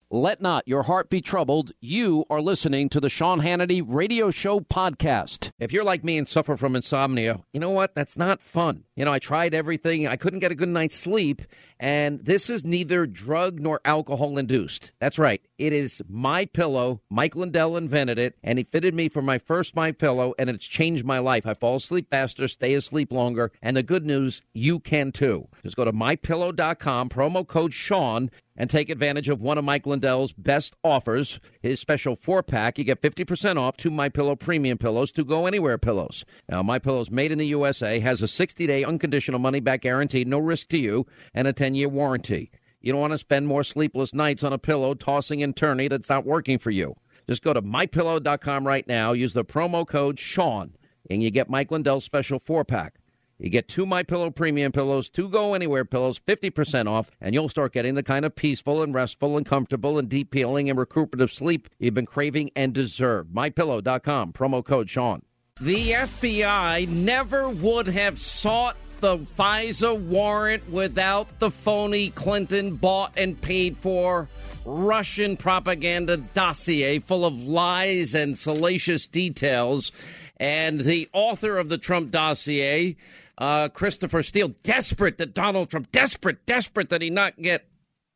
Let not your heart be troubled. You are listening to the Sean Hannity Radio Show podcast. If you're like me and suffer from insomnia, you know what? That's not fun. I tried everything. I couldn't get a good night's sleep. And this is neither drug nor alcohol induced. That's right. It is MyPillow. Mike Lindell invented it, and he fitted me for my first MyPillow, and it's changed my life. I fall asleep faster, stay asleep longer, and the good news, you can too. Just go to MyPillow.com, promo code Sean, and take advantage of one of Mike Lindell's best offers, his special 4-pack. You get 50% off 2 MyPillow premium pillows, 2 Go Anywhere pillows. Now, MyPillow's made in the USA, has a 60-day unconditional money-back guarantee, no risk to you, and a 10-year warranty. You don't want to spend more sleepless nights on a pillow tossing and turning that's not working for you. Just go to MyPillow.com right now, use the promo code Sean, and you get Mike Lindell's special 4-pack. You get 2 MyPillow premium pillows, 2 Go Anywhere pillows, 50% off, and you'll start getting the kind of peaceful and restful and comfortable and deep healing and recuperative sleep you've been craving and deserve. MyPillow.com, promo code Sean. The FBI never would have sought the FISA warrant without the phony Clinton bought and paid for Russian propaganda dossier full of lies and salacious details. And the author of the Trump dossier, Christopher Steele, desperate that Donald Trump, desperate that he not get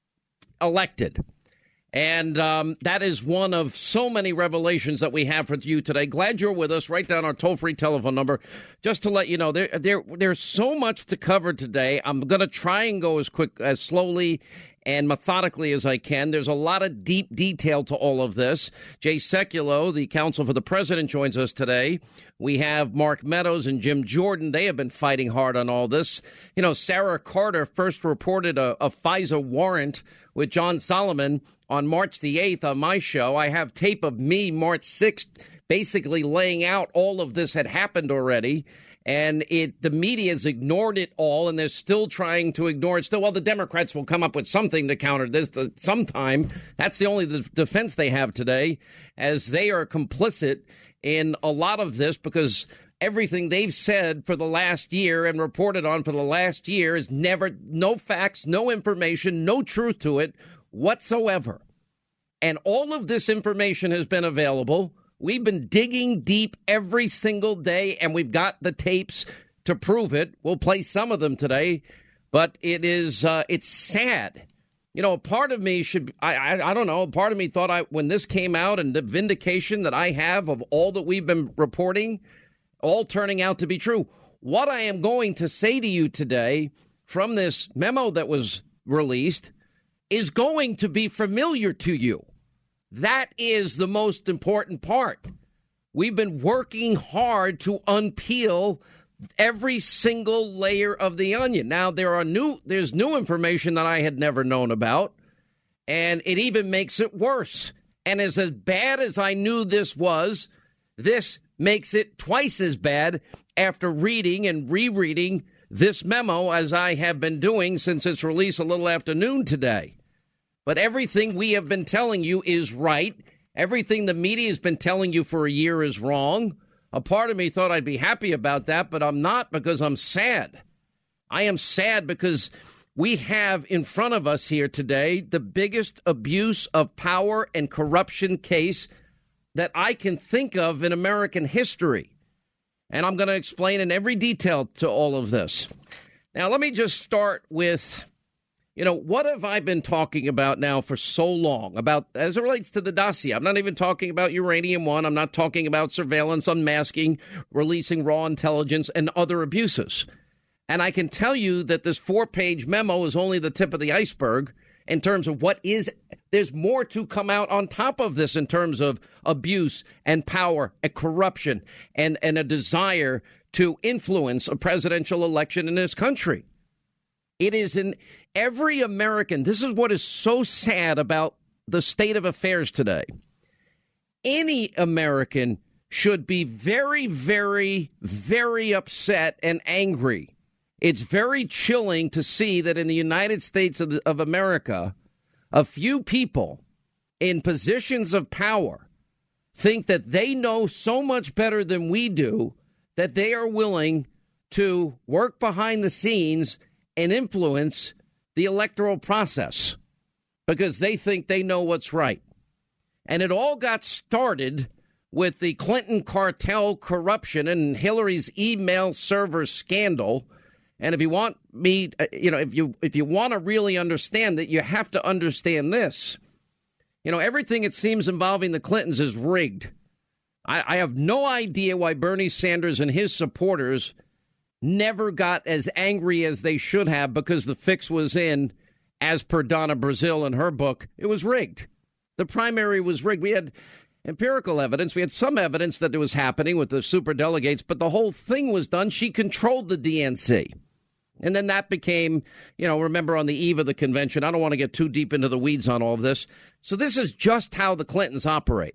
elected. And that is one of so many revelations that we have for you today. Glad you're with us. Write down our toll-free telephone number just to let you know there's so much to cover today. I'm going to try and go as slowly and methodically as I can. There's a lot of deep detail to all of this. Jay Sekulow, the counsel for the president, joins us today. We have Mark Meadows and Jim Jordan. They have been fighting hard on all this. Sarah Carter first reported a FISA warrant with John Solomon on March the 8th on my show. I have tape of me March 6th basically laying out all of this had happened already. And the media has ignored it all, and they're still trying to ignore it. Still, well, the Democrats will come up with something to counter this sometime. That's the only defense they have today, as they are complicit in a lot of this because everything they've said for the last year and reported on for the last year is no facts, no information, no truth to it whatsoever. And all of this information has been available. We've been digging deep every single day, and we've got the tapes to prove it. We'll play some of them today, but it's sad. A part of me I don't know, part of me thought when this came out and the vindication that I have of all that we've been reporting, all turning out to be true. What I am going to say to you today from this memo that was released is going to be familiar to you. That is the most important part. We've been working hard to unpeel every single layer of the onion. Now, there's new information that I had never known about, and it even makes it worse. And as bad as I knew this was, this makes it twice as bad after reading and rereading this memo, as I have been doing since its release a little after noon today. But everything we have been telling you is right. Everything the media has been telling you for a year is wrong. A part of me thought I'd be happy about that, but I'm not, because I'm sad. I am sad because we have in front of us here today the biggest abuse of power and corruption case that I can think of in American history. And I'm going to explain in every detail to all of this. Now, let me just start with, what have I been talking about now for so long about as it relates to the dossier? I'm not even talking about Uranium One. I'm not talking about surveillance, unmasking, releasing raw intelligence and other abuses. And I can tell you that this 4-page memo is only the tip of the iceberg in terms of there's more to come out on top of this in terms of abuse and power and corruption and a desire to influence a presidential election in this country. It is in every American. This is what is so sad about the state of affairs today. Any American should be very, very, very upset and angry. It's very chilling to see that in the United States of America, a few people in positions of power think that they know so much better than we do that they are willing to work behind the scenes and influence the electoral process. because they think they know what's right. And it all got started with the Clinton cartel corruption and Hillary's email server scandal. And if you want me, if you want to really understand that, you have to understand this. Everything it seems involving the Clintons is rigged. I have no idea why Bernie Sanders and his supporters never got as angry as they should have, because the fix was in, as per Donna Brazile in her book. It was rigged. The primary was rigged. We had empirical evidence. We had some evidence that it was happening with the superdelegates, but the whole thing was done. She controlled the DNC. And then that became, remember, on the eve of the convention. I don't want to get too deep into the weeds on all of this. So this is just how the Clintons operate.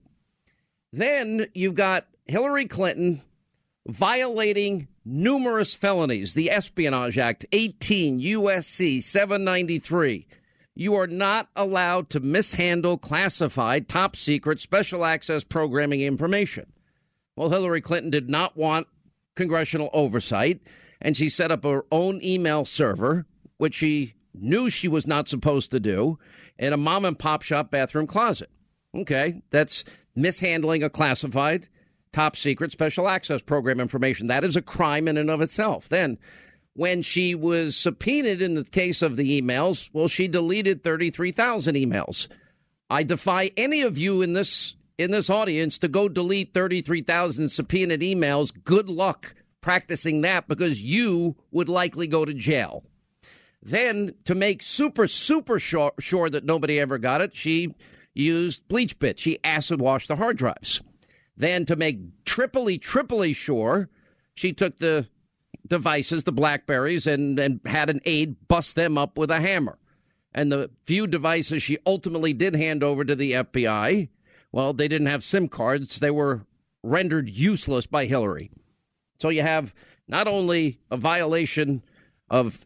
Then you've got Hillary Clinton violating numerous felonies. The Espionage Act, 18 U.S.C. 793. You are not allowed to mishandle classified, top secret, special access programming information. Well, Hillary Clinton did not want congressional oversight, and she set up her own email server, which she knew she was not supposed to do, in a mom and pop shop bathroom closet. Okay, that's mishandling a classified, top secret, special access program information. That is a crime in and of itself. Then, when she was subpoenaed in the case of the emails, well, she deleted 33,000 emails. I defy any of you in this audience to go delete 33,000 subpoenaed emails. Good luck practicing that, because you would likely go to jail. Then, to make super sure that nobody ever got it, she used BleachBit. She acid washed the hard drives. Then, to make triply sure, she took the devices, the BlackBerries, and had an aide bust them up with a hammer. And the few devices she ultimately did hand over to the FBI, well, they didn't have SIM cards. They were rendered useless by Hillary. So you have not only a violation of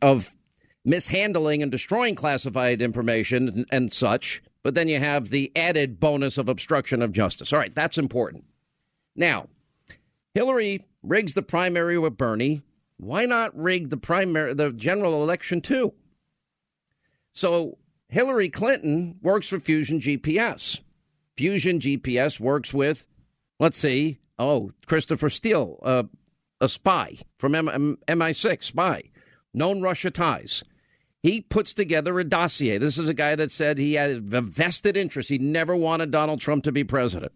mishandling and destroying classified information and such, but then you have the added bonus of obstruction of justice. All right, that's important. Now, Hillary rigs the primary with Bernie. Why not rig the general election too? So Hillary Clinton works for Fusion GPS. Fusion GPS works with, Christopher Steele, a spy from MI6, spy, known Russia ties. He puts together a dossier. This is a guy that said he had a vested interest. He never wanted Donald Trump to be president.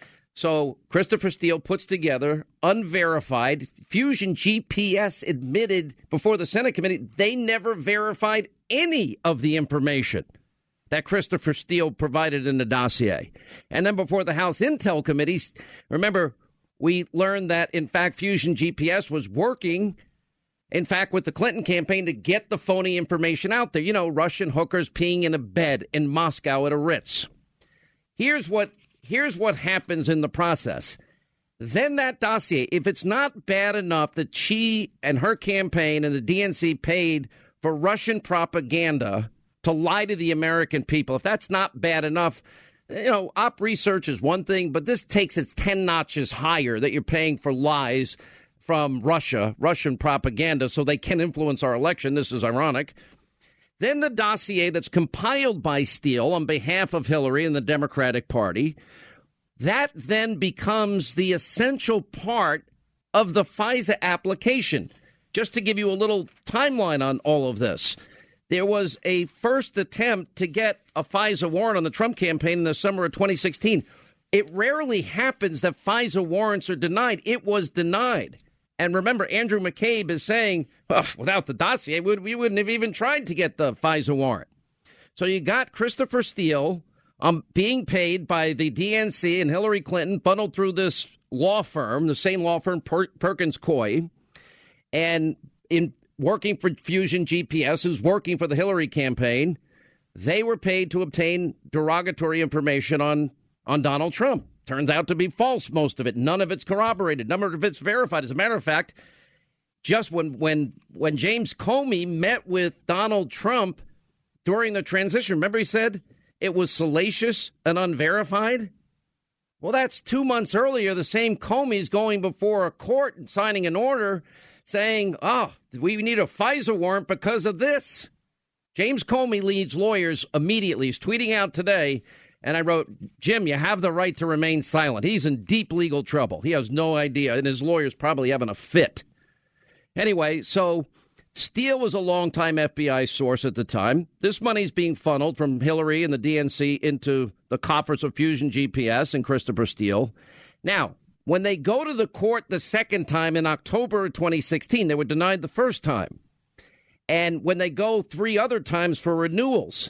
So Christopher Steele puts together unverified. Fusion GPS admitted before the Senate committee they never verified any of the information that Christopher Steele provided in the dossier. And then before the House Intel Committee, remember, we learned that, in fact, Fusion GPS was working, in fact, with the Clinton campaign to get the phony information out there. Russian hookers peeing in a bed in Moscow at a Ritz. Here's what happens in the process. Then that dossier, if it's not bad enough that she and her campaign and the DNC paid for Russian propaganda to lie to the American people, if that's not bad enough, op research is one thing, but this takes it 10 notches higher, that you're paying for lies from Russian propaganda, so they can influence our election. This is ironic. Then the dossier that's compiled by Steele on behalf of Hillary and the Democratic Party, that then becomes the essential part of the FISA application. Just to give you a little timeline on all of this, there was a first attempt to get a FISA warrant on the Trump campaign in the summer of 2016. It rarely happens that FISA warrants are denied. It was denied. And remember, Andrew McCabe is saying, without the dossier, we wouldn't have even tried to get the FISA warrant. So you got Christopher Steele being paid by the DNC and Hillary Clinton, funneled through this law firm, the same law firm, Perkins Coie, and in working for Fusion GPS, who's working for the Hillary campaign. They were paid to obtain derogatory information on Donald Trump. Turns out to be false, most of it. None of it's corroborated. None of it's verified. As a matter of fact, just when James Comey met with Donald Trump during the transition, remember he said it was salacious and unverified? Well, that's 2 months earlier. The same Comey's going before a court and signing an order saying, we need a FISA warrant because of this. James Comey leads lawyers immediately. He's tweeting out today, and I wrote, Jim, you have the right to remain silent. He's in deep legal trouble. He has no idea, and his lawyer's probably having a fit. Anyway, so Steele was a longtime FBI source at the time. This money's being funneled from Hillary and the DNC into the coffers of Fusion GPS and Christopher Steele. Now, when they go to the court the second time in October 2016, they were denied the first time. And when they go 3 other times for renewals,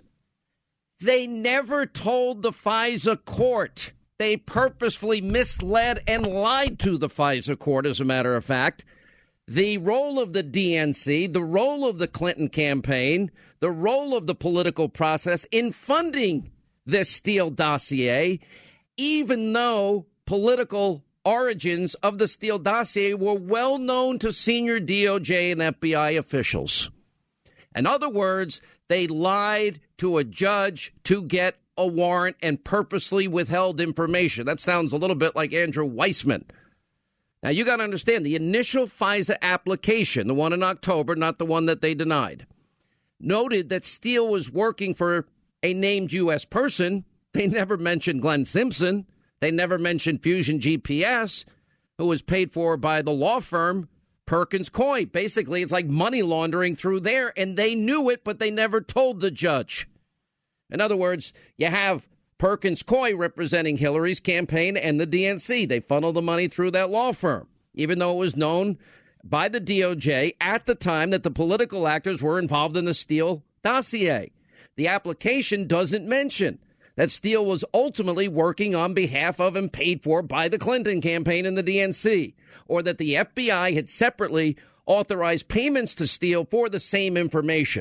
they never told the FISA court. They purposefully misled and lied to the FISA court, as a matter of fact. The role of the DNC, the role of the Clinton campaign, the role of the political process in funding this Steele dossier, even though political origins of the Steele dossier were well known to senior DOJ and FBI officials. In other words, they lied to a judge to get a warrant and purposely withheld information. That sounds a little bit like Andrew Weissman. Now, you got to understand, the initial FISA application, the one in October, not the one that they denied, noted that Steele was working for a named U.S. person. They never mentioned Glenn Simpson. They never mentioned Fusion GPS, who was paid for by the law firm Perkins Coie. Basically, it's like money laundering through there, and they knew it, but they never told the judge. In other words, you have Perkins Coie representing Hillary's campaign and the DNC. They funnel the money through that law firm, even though it was known by the DOJ at the time that the political actors were involved in the Steele dossier. The application doesn't mention that Steele was ultimately working on behalf of and paid for by the Clinton campaign and the DNC, or that the FBI had separately authorized payments to Steele for the same information.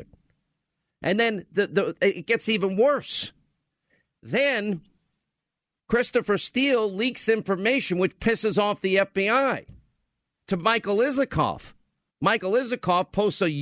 And then it gets even worse. Then Christopher Steele leaks information which pisses off the FBI to Michael Isikoff. Michael Isikoff posts a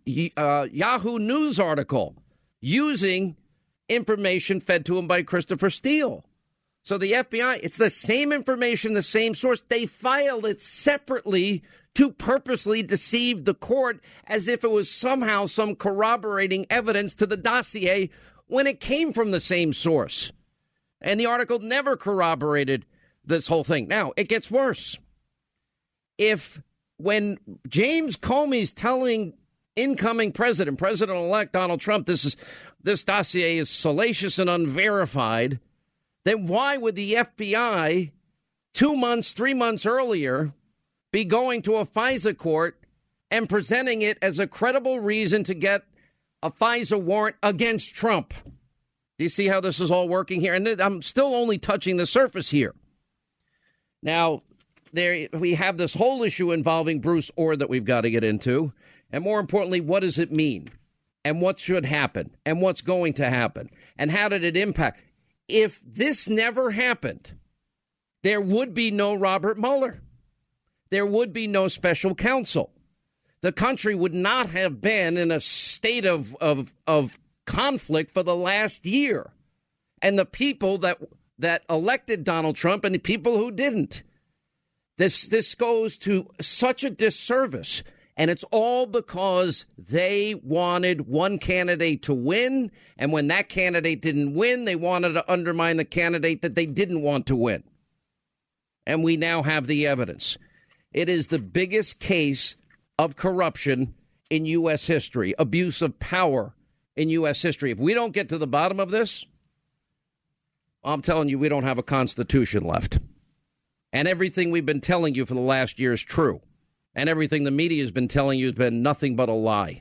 Yahoo News article using information fed to him by Christopher Steele. So the FBI, it's the same information, the same source. They filed it separately to purposely deceive the court as if it was somehow some corroborating evidence to the dossier when it came from the same source. And the article never corroborated this whole thing. Now, it gets worse. When James Comey's telling incoming President-elect Donald Trump, this dossier is salacious and unverified, then why would the FBI 2 months, 3 months earlier be going to a FISA court and presenting it as a credible reason to get a FISA warrant against Trump? Do you see how this is all working here? And I'm still only touching the surface here. Now, we have this whole issue involving Bruce Orr that we've got to get into. And more importantly, what does it mean? And what should happen? And what's going to happen? And how did it impact? If this never happened, there would be no Robert Mueller. There would be no special counsel. The country would not have been in a state of conflict for the last year. And the people that elected Donald Trump and the people who didn't. This goes to such a disservice. And it's all because they wanted one candidate to win. And when that candidate didn't win, they wanted to undermine the candidate that they didn't want to win. And we now have the evidence. It is the biggest case of corruption in U.S. history, abuse of power in U.S. history. If we don't get to the bottom of this, I'm telling you, we don't have a constitution left. And everything we've been telling you for the last year is true. And everything the media has been telling you has been nothing but a lie.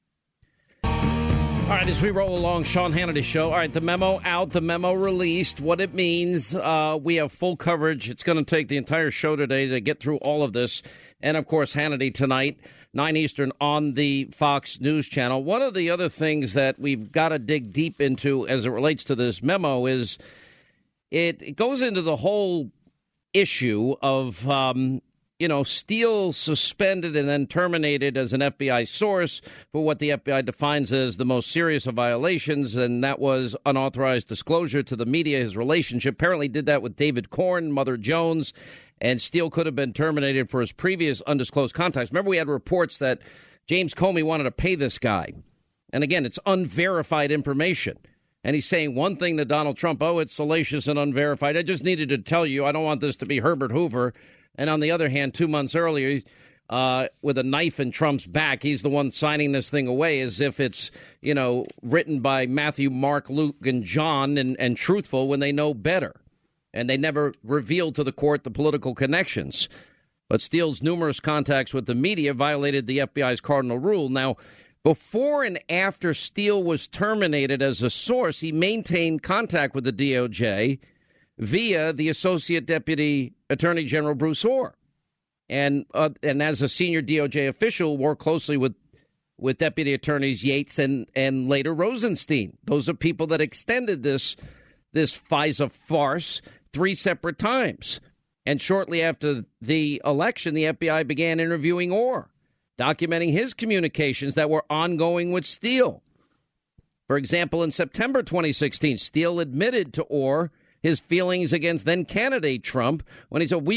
All right, as we roll along, Sean Hannity Show. All right, the memo out, the memo released, what it means. We have full coverage. It's going to take the entire show today to get through all of this. And, of course, Hannity tonight, 9 Eastern on the Fox News Channel. One of the other things that we've got to dig deep into as it relates to this memo is it goes into the whole issue of Steele suspended and then terminated as an FBI source for what the FBI defines as the most serious of violations, and that was unauthorized disclosure to the media. His relationship apparently did that with David Corn, Mother Jones, and Steele could have been terminated for his previous undisclosed contacts. Remember, we had reports that James Comey wanted to pay this guy And again, it's unverified information. And he's saying one thing to Donald Trump, oh, it's salacious and unverified. I just needed to tell you, I don't want this to be Herbert Hoover. And on the other hand, 2 months earlier, with a knife in Trump's back, he's the one signing this thing away as if it's, written by Matthew, Mark, Luke, and John and truthful when they know better. And they never revealed to the court the political connections. But Steele's numerous contacts with the media violated the FBI's cardinal rule. Now, before and after Steele was terminated as a source, he maintained contact with the DOJ via the Associate Deputy Attorney General Bruce Ohr. And as a senior DOJ official, worked closely with Deputy Attorneys Yates and later Rosenstein. Those are people that extended this FISA farce 3 separate times. And shortly after the election, the FBI began interviewing Ohr, documenting his communications that were ongoing with Steele. For example, in September 2016, Steele admitted to Ohr his feelings against then-candidate Trump when he said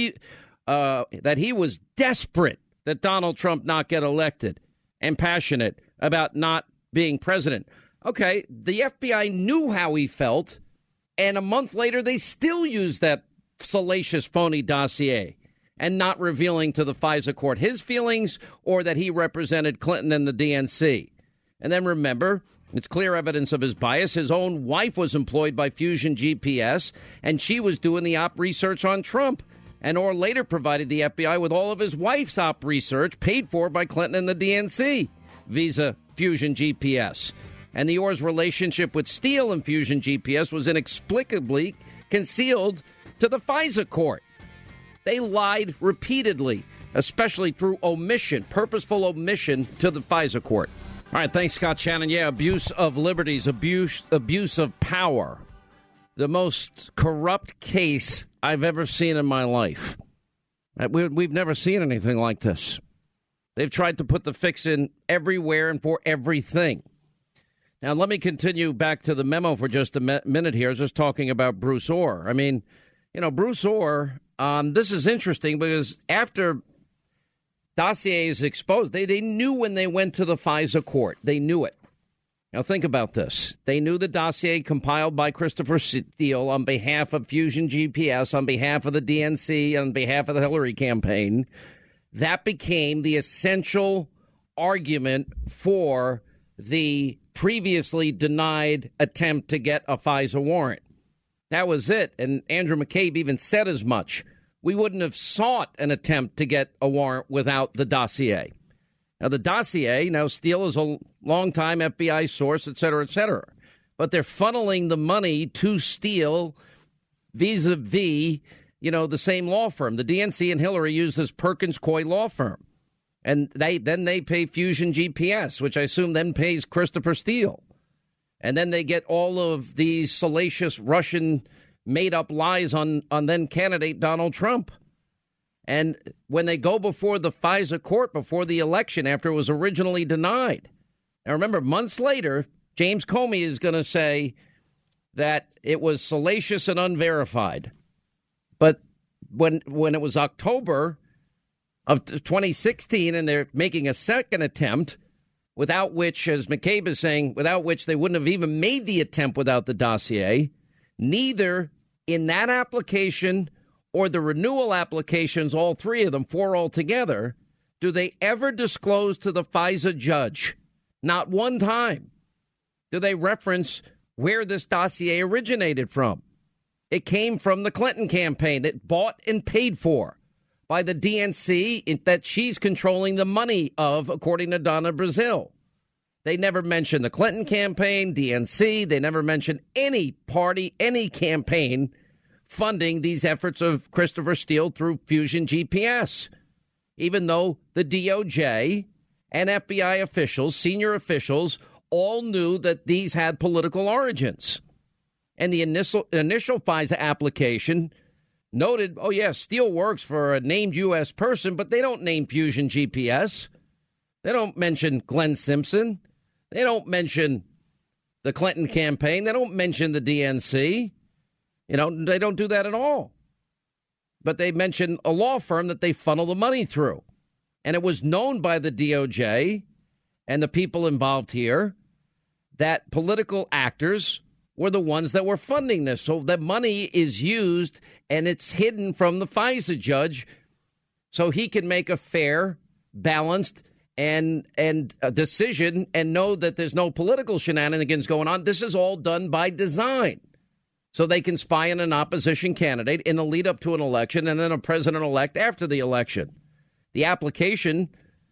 that he was desperate that Donald Trump not get elected and passionate about not being president. Okay, the FBI knew how he felt, and a month later they still used that salacious, phony dossier and not revealing to the FISA court his feelings or that he represented Clinton and the DNC. And then remember, it's clear evidence of his bias. His own wife was employed by Fusion GPS, and she was doing the op research on Trump. And Ohr later provided the FBI with all of his wife's op research paid for by Clinton and the DNC via Fusion GPS. And the Ohr's relationship with Steele and Fusion GPS was inexplicably concealed to the FISA court. They lied repeatedly, especially through omission, purposeful omission to the FISA court. All right, thanks, Scott Shannon. Yeah, abuse of liberties, abuse of power. The most corrupt case I've ever seen in my life. We've never seen anything like this. They've tried to put the fix in everywhere and for everything. Now, let me continue back to the memo for just a minute here. I was just talking about Bruce Ohr. I mean, Bruce Ohr, this is interesting because after dossiers exposed, they knew when they went to the FISA court. They knew it. Now, think about this. They knew the dossier compiled by Christopher Steele on behalf of Fusion GPS, on behalf of the DNC, on behalf of the Hillary campaign. That became the essential argument for the previously denied attempt to get a FISA warrant. That was it. And Andrew McCabe even said as much. We wouldn't have sought an attempt to get a warrant without the dossier. Now, the dossier, Steele is a longtime FBI source, et cetera, but they're funneling the money to Steele vis-a-vis, the same law firm. The DNC and Hillary use this Perkins Coie law firm. And they pay Fusion GPS, which I assume then pays Christopher Steele. And then they get all of these salacious Russian made-up lies on then candidate Donald Trump. And when they go before the FISA court before the election after it was originally denied. Now, remember, months later, James Comey is going to say that it was salacious and unverified. But when it was October of 2016 and they're making a second attempt, without which, as McCabe is saying, without which they wouldn't have even made the attempt without the dossier, neither in that application or the renewal applications, all three of them, 4 altogether, do they ever disclose to the FISA judge? Not one time do they reference where this dossier originated from. It came from the Clinton campaign that bought and paid for by the DNC that she's controlling the money of, according to Donna Brazile. They never mentioned the Clinton campaign, DNC. They never mentioned any party, any campaign funding these efforts of Christopher Steele through Fusion GPS, even though the DOJ and FBI officials, senior officials, all knew that these had political origins. And the initial FISA application noted, oh, yes, Steele works for a named U.S. person, but they don't name Fusion GPS. They don't mention Glenn Simpson. They don't mention the Clinton campaign. They don't mention the DNC. They don't do that at all. But they mention a law firm that they funnel the money through. And it was known by the DOJ and the people involved here that political actors were the ones that were funding this. So the money is used and it's hidden from the FISA judge so he can make a fair, balanced and a decision and know that there's no political shenanigans going on. This is all done by design. So they can spy on an opposition candidate in the lead up to an election and then a president-elect after the election. The application,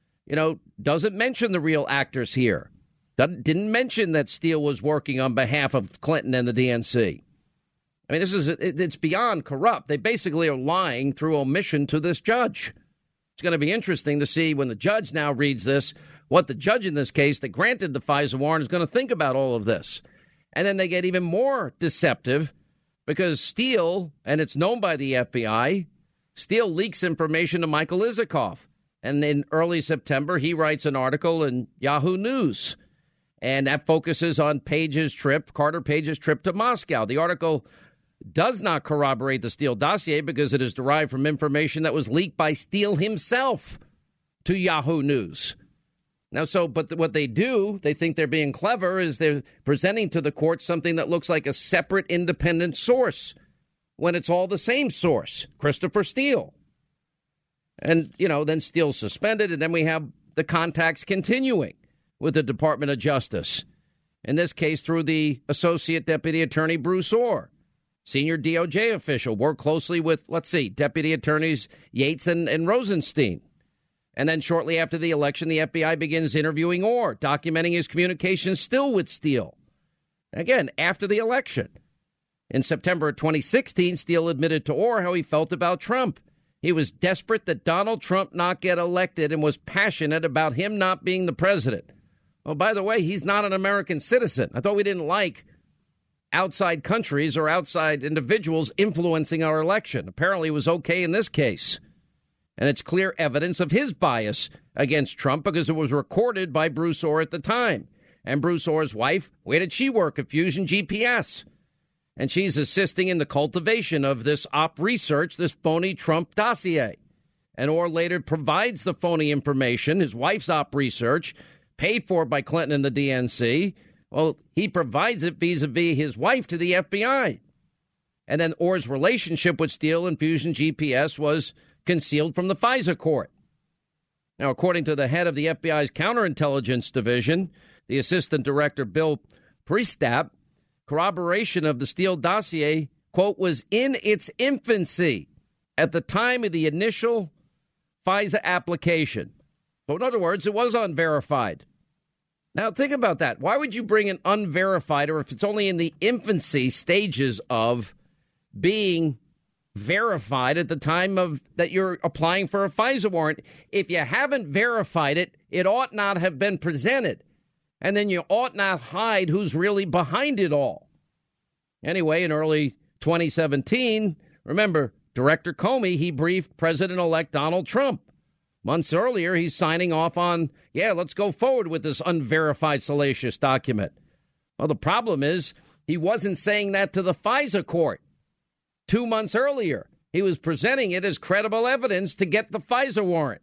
doesn't mention the real actors here. Didn't mention that Steele was working on behalf of Clinton and the DNC. I mean, it's beyond corrupt. They basically are lying through omission to this judge. It's going to be interesting to see when the judge now reads this, what the judge in this case that granted the FISA warrant is going to think about all of this. And then they get even more deceptive because Steele, and it's known by the FBI, Steele leaks information to Michael Isikoff. And in early September, he writes an article in Yahoo News. And that focuses on Carter Page's trip to Moscow. The article does not corroborate the Steele dossier because it is derived from information that was leaked by Steele himself to Yahoo News. But what they do, they think they're being clever, is they're presenting to the court something that looks like a separate independent source when it's all the same source, Christopher Steele. And, then Steele's suspended, and then we have the contacts continuing with the Department of Justice. In this case, through the Associate Deputy Attorney Bruce Orr, senior DOJ official, worked closely with, Deputy Attorneys Yates and Rosenstein. And then shortly after the election, the FBI begins interviewing Orr, documenting his communications still with Steele. Again, after the election. In September of 2016, Steele admitted to Orr how he felt about Trump. He was desperate that Donald Trump not get elected and was passionate about him not being the president. Oh, by the way, he's not an American citizen. I thought we didn't like outside countries or outside individuals influencing our election. Apparently it was okay in this case. And it's clear evidence of his bias against Trump because it was recorded by Bruce Orr at the time. And Bruce Orr's wife, where did she work? At Fusion GPS. And she's assisting in the cultivation of this op research, this phony Trump dossier. And Orr later provides the phony information, his wife's op research, paid for by Clinton and the DNC. Well, he provides it vis-a-vis his wife to the FBI. And then Orr's relationship with Steele and Fusion GPS was concealed from the FISA court. Now, according to the head of the FBI's counterintelligence division, the assistant director, Bill Priestap, corroboration of the Steele dossier, quote, was in its infancy at the time of the initial FISA application. So in other words, it was unverified. Now, think about that. Why would you bring an unverified, or if it's only in the infancy stages of being verified at the time of that you're applying for a FISA warrant? If you haven't verified it, it ought not have been presented. And then you ought not hide who's really behind it all. Anyway, in early 2017, remember, Director Comey, he briefed President-elect Donald Trump. Months earlier, he's signing off on, let's go forward with this unverified, salacious document. Well, the problem is he wasn't saying that to the FISA court. 2 months earlier, he was presenting it as credible evidence to get the FISA warrant.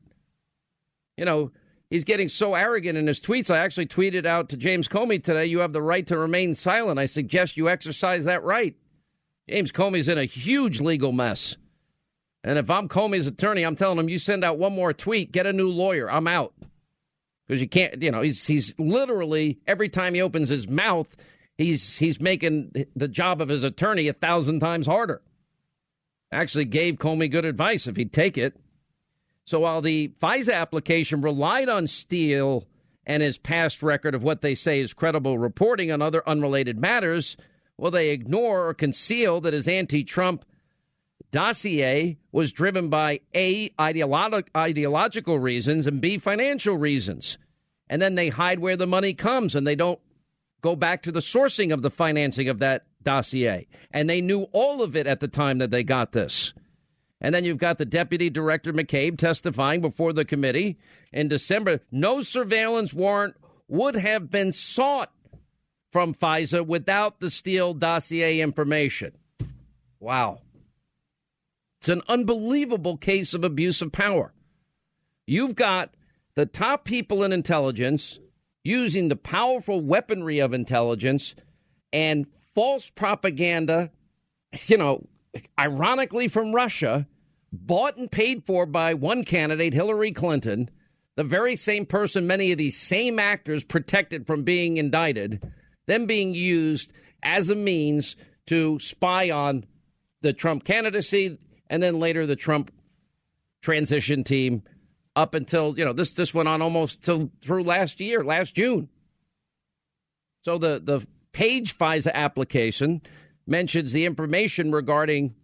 He's getting so arrogant in his tweets. I actually tweeted out to James Comey today, you have the right to remain silent. I suggest you exercise that right. James Comey's in a huge legal mess. And if I'm Comey's attorney, I'm telling him, you send out one more tweet, get a new lawyer. I'm out. Because you can't, he's literally, every time he opens his mouth, he's making the job of his attorney 1,000 times harder. Actually gave Comey good advice if he'd take it. So while the FISA application relied on Steele and his past record of what they say is credible reporting on other unrelated matters, well, they ignore or conceal that his anti-Trump dossier was driven by A, ideological reasons, and B, financial reasons. And then they hide where the money comes, and they don't go back to the sourcing of the financing of that dossier. And they knew all of it at the time that they got this. And then you've got the Deputy Director McCabe testifying before the committee in December. No surveillance warrant would have been sought from FISA without the Steele dossier information. Wow. It's an unbelievable case of abuse of power. You've got the top people in intelligence using the powerful weaponry of intelligence and false propaganda, ironically from Russia, bought and paid for by one candidate, Hillary Clinton, the very same person many of these same actors protected from being indicted, them being used as a means to spy on the Trump candidacy and then later the Trump transition team up until, this went on almost through last June. So the Page FISA application mentions the information regarding,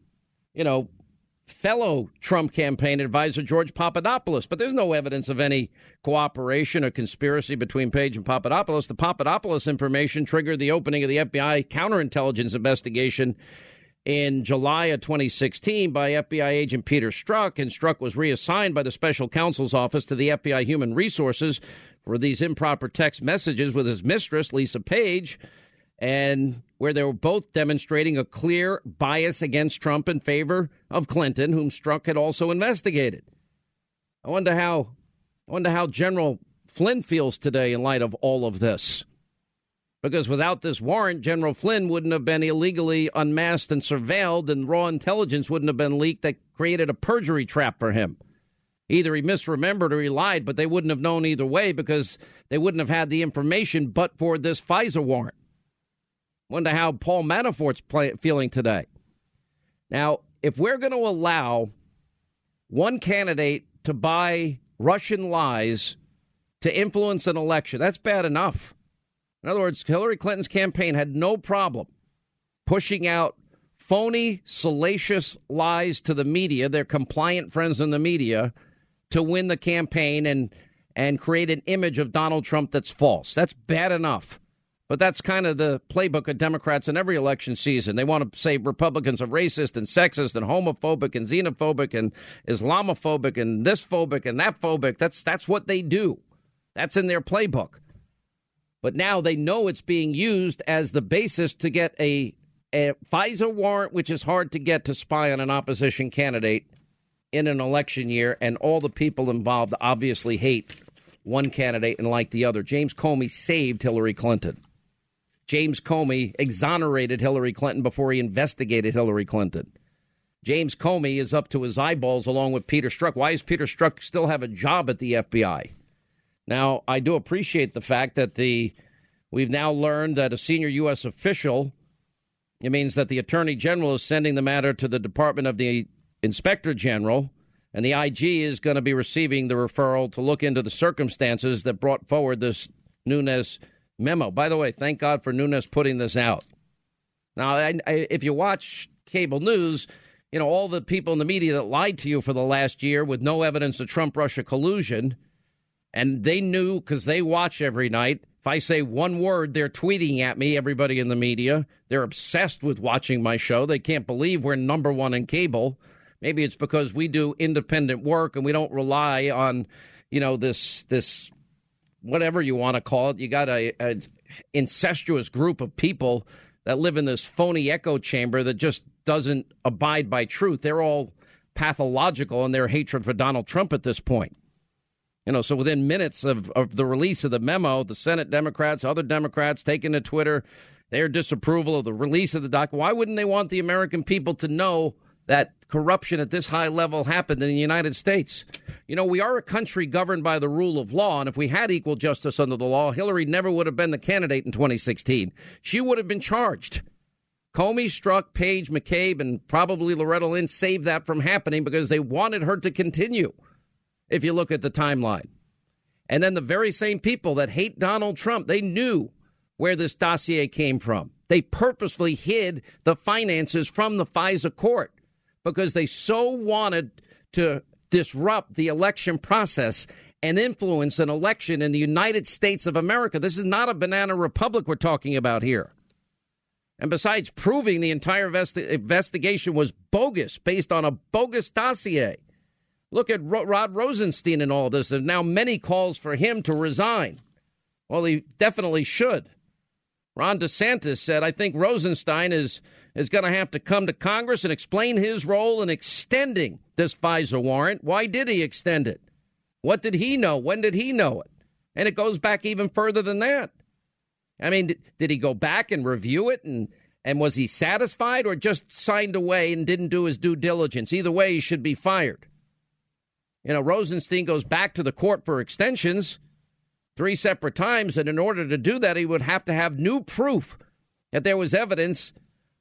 fellow Trump campaign advisor George Papadopoulos. But there's no evidence of any cooperation or conspiracy between Page and Papadopoulos. The Papadopoulos information triggered the opening of the FBI counterintelligence investigation in July of 2016 by FBI agent Peter Strzok, and Strzok was reassigned by the special counsel's office to the FBI Human Resources for these improper text messages with his mistress, Lisa Page, and where they were both demonstrating a clear bias against Trump in favor of Clinton, whom Strzok had also investigated. I wonder how General Flynn feels today in light of all of this. Because without this warrant, General Flynn wouldn't have been illegally unmasked and surveilled, and raw intelligence wouldn't have been leaked that created a perjury trap for him. Either he misremembered or he lied, but they wouldn't have known either way because they wouldn't have had the information but for this FISA warrant. Wonder how Paul Manafort's feeling today. Now, if we're going to allow one candidate to buy Russian lies to influence an election, that's bad enough. In other words, Hillary Clinton's campaign had no problem pushing out phony, salacious lies to the media, their compliant friends in the media, to win the campaign and create an image of Donald Trump that's false. That's bad enough. But that's kind of the playbook of Democrats in every election season. They want to say Republicans are racist and sexist and homophobic and xenophobic and Islamophobic and this phobic and that phobic. That's what they do. That's in their playbook. But now they know it's being used as the basis to get a FISA warrant, which is hard to get, to spy on an opposition candidate in an election year. And all the people involved obviously hate one candidate and like the other. James Comey saved Hillary Clinton. James Comey exonerated Hillary Clinton before he investigated Hillary Clinton. James Comey is up to his eyeballs along with Peter Strzok. Why does Peter Strzok still have a job at the FBI? Now, I do appreciate the fact that we've now learned that a senior U.S. official, it means that the Attorney General is sending the matter to the Department of the Inspector General, and the IG is going to be receiving the referral to look into the circumstances that brought forward this Nunes memo. By the way, thank God for Nunes putting this out. Now, if you watch cable news, all the people in the media that lied to you for the last year with no evidence of Trump-Russia collusion, and they knew because they watch every night. If I say one word, they're tweeting at me, everybody in the media. They're obsessed with watching my show. They can't believe we're number one in cable. Maybe it's because we do independent work and we don't rely on, this whatever you want to call it. You got a incestuous group of people that live in this phony echo chamber that just doesn't abide by truth. They're all pathological in their hatred for Donald Trump at this point. So within minutes of the release of the memo, the Senate Democrats, other Democrats taking to Twitter their disapproval of the release of the document. Why wouldn't they want the American people to know that corruption at this high level happened in the United States? We are a country governed by the rule of law, and if we had equal justice under the law, Hillary never would have been the candidate in 2016. She would have been charged. Comey, Strzok, Page, McCabe, and probably Loretta Lynn saved that from happening because they wanted her to continue, if you look at the timeline. And then the very same people that hate Donald Trump, they knew where this dossier came from. They purposely hid the finances from the FISA court because they so wanted to disrupt the election process and influence an election in the United States of America. This is not a banana republic we're talking about here. And besides proving the entire investigation was bogus, based on a bogus dossier. Look at Rod Rosenstein and all this. There are now many calls for him to resign. Well, he definitely should. Ron DeSantis said, I think Rosenstein is going to have to come to Congress and explain his role in extending this FISA warrant. Why did he extend it? What did he know? When did he know it? And it goes back even further than that. I mean, did he go back and review it? And was he satisfied or just signed away and didn't do his due diligence? Either way, he should be fired. You know, Rosenstein goes back to the court for extensions 3 separate times. And in order to do that, he would have to have new proof that there was evidence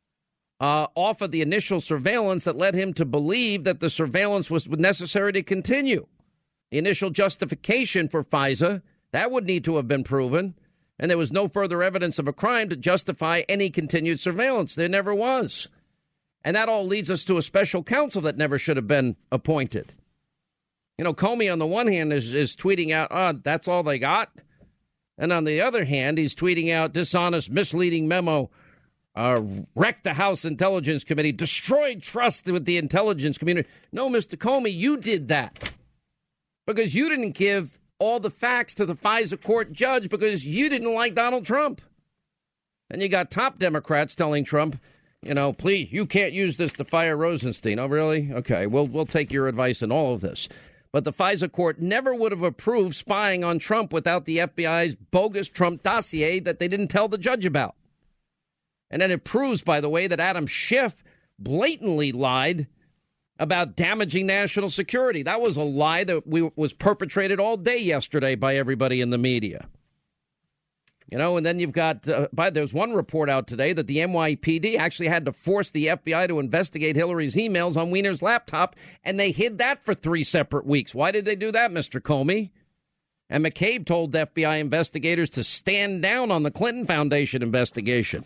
off of the initial surveillance that led him to believe that the surveillance was necessary to continue. The initial justification for FISA, that would need to have been proven. And there was no further evidence of a crime to justify any continued surveillance. There never was. And that all leads us to a special counsel that never should have been appointed. You know, Comey, on the one hand, is tweeting out, oh, that's all they got. And on the other hand, he's tweeting out dishonest, misleading memo, wrecked the House Intelligence Committee, destroyed trust with the intelligence community. No, Mr. Comey, you did that because you didn't give all the facts to the FISA court judge because you didn't like Donald Trump. And you got top Democrats telling Trump, you know, please, you can't use this to fire Rosenstein. Oh, really? OK, we'll take your advice in all of this. But the FISA court never would have approved spying on Trump without the FBI's bogus Trump dossier that they didn't tell the judge about. And then it proves, by the way, that Adam Schiff blatantly lied about damaging national security. That was a lie that was perpetrated all day yesterday by everybody in the media. You know, and then you've got, there's one report out today that the NYPD actually had to force the FBI to investigate Hillary's emails on Weiner's laptop, and they hid that for 3 separate weeks. Why did they do that, Mr. Comey? And McCabe told FBI investigators to stand down on the Clinton Foundation investigation.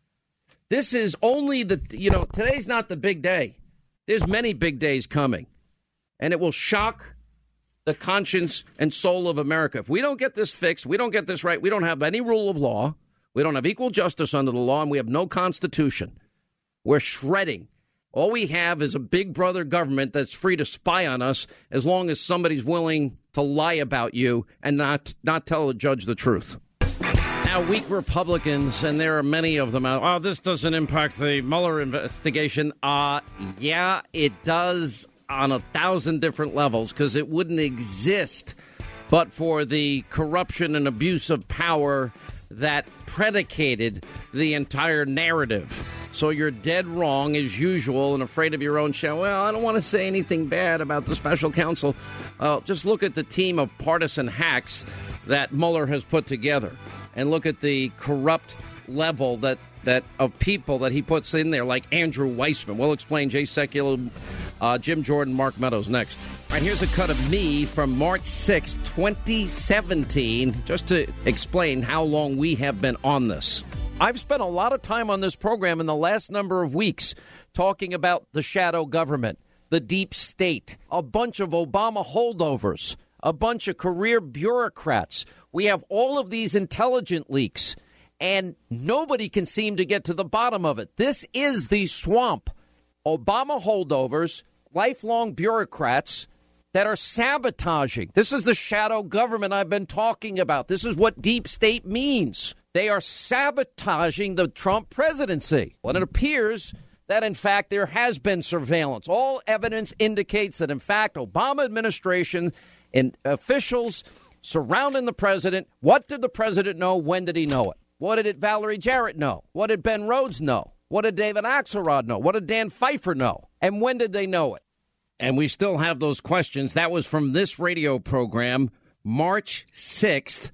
This is only today's not the big day. There's many big days coming, and it will shock the conscience and soul of America. If we don't get this fixed, we don't get this right, we don't have any rule of law, we don't have equal justice under the law, and we have no constitution. We're shredding. All we have is a big brother government that's free to spy on us as long as somebody's willing to lie about you and not tell the judge the truth. Now, weak Republicans, and there are many of them out, this doesn't impact the Mueller investigation. Yeah, it does on 1,000 different levels, because it wouldn't exist but for the corruption and abuse of power that predicated the entire narrative. So you're dead wrong, as usual, and afraid of your own show. Well, I don't want to say anything bad about the special counsel. Just look at the team of partisan hacks that Mueller has put together, and look at the corrupt level that of people that he puts in there, like Andrew Weissman. We'll explain. Jay Sekulow, Jim Jordan, Mark Meadows next. All right, here's a cut of me from March 6, 2017, just to explain how long we have been on this. I've spent a lot of time on this program in the last number of weeks talking about the shadow government, the deep state, a bunch of Obama holdovers, a bunch of career bureaucrats. We have all of these intelligence leaks, and nobody can seem to get to the bottom of it. This is the swamp. Obama holdovers, lifelong bureaucrats that are sabotaging. This is the shadow government I've been talking about. This is what deep state means. They are sabotaging the Trump presidency. Well, it appears that, in fact, there has been surveillance. All evidence indicates that, in fact, Obama administration and officials surrounding the president. What did the president know? When did he know it? What did Valerie Jarrett know? What did Ben Rhodes know? What did David Axelrod know? What did Dan Pfeiffer know? And when did they know it? And we still have those questions. That was from this radio program, March 6th,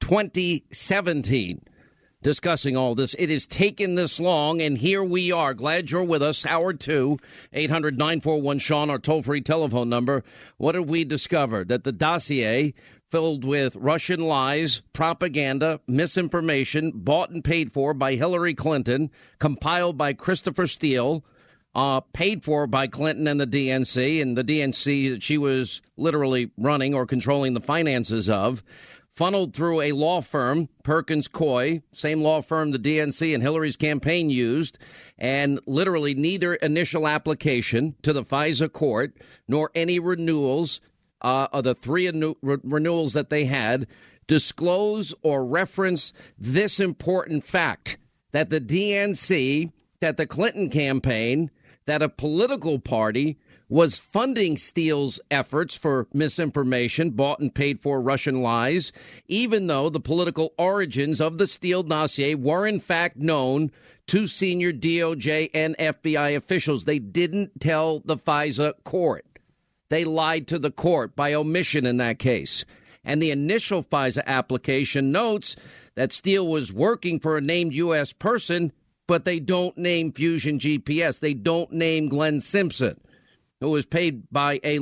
2017, discussing all this. It has taken this long, and here we are. Glad you're with us. Hour 2, 800-941-SEAN, our toll-free telephone number. What have we discovered? That the dossier filled with Russian lies, propaganda, misinformation, bought and paid for by Hillary Clinton, compiled by Christopher Steele, paid for by Clinton and the DNC, and the DNC that she was literally running or controlling the finances of, funneled through a law firm, Perkins Coie, same law firm the DNC and Hillary's campaign used, and literally neither initial application to the FISA court nor any renewals of the 3 renewals that they had disclose or reference this important fact, that the DNC, that the Clinton campaign, that a political party was funding Steele's efforts for misinformation, bought and paid for Russian lies, even though the political origins of the Steele dossier were in fact known to senior DOJ and FBI officials. They didn't tell the FISA court. They lied to the court by omission in that case. And the initial FISA application notes that Steele was working for a named U.S. person, but they don't name Fusion GPS. They don't name Glenn Simpson, who was paid by a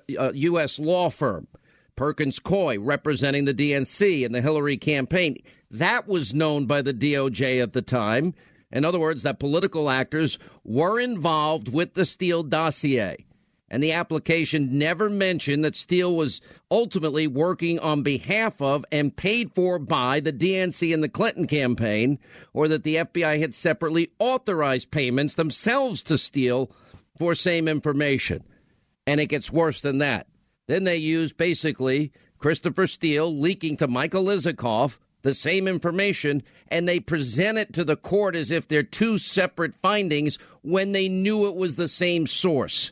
U.S. law firm, Perkins Coie, representing the DNC in the Hillary campaign. That was known by the DOJ at the time. In other words, that political actors were involved with the Steele dossier. And the application never mentioned that Steele was ultimately working on behalf of and paid for by the DNC and the Clinton campaign, or that the FBI had separately authorized payments themselves to Steele for same information. And it gets worse than that. Then they use basically Christopher Steele leaking to Michael Isikoff the same information, and they present it to the court as if they're two separate findings when they knew it was the same source.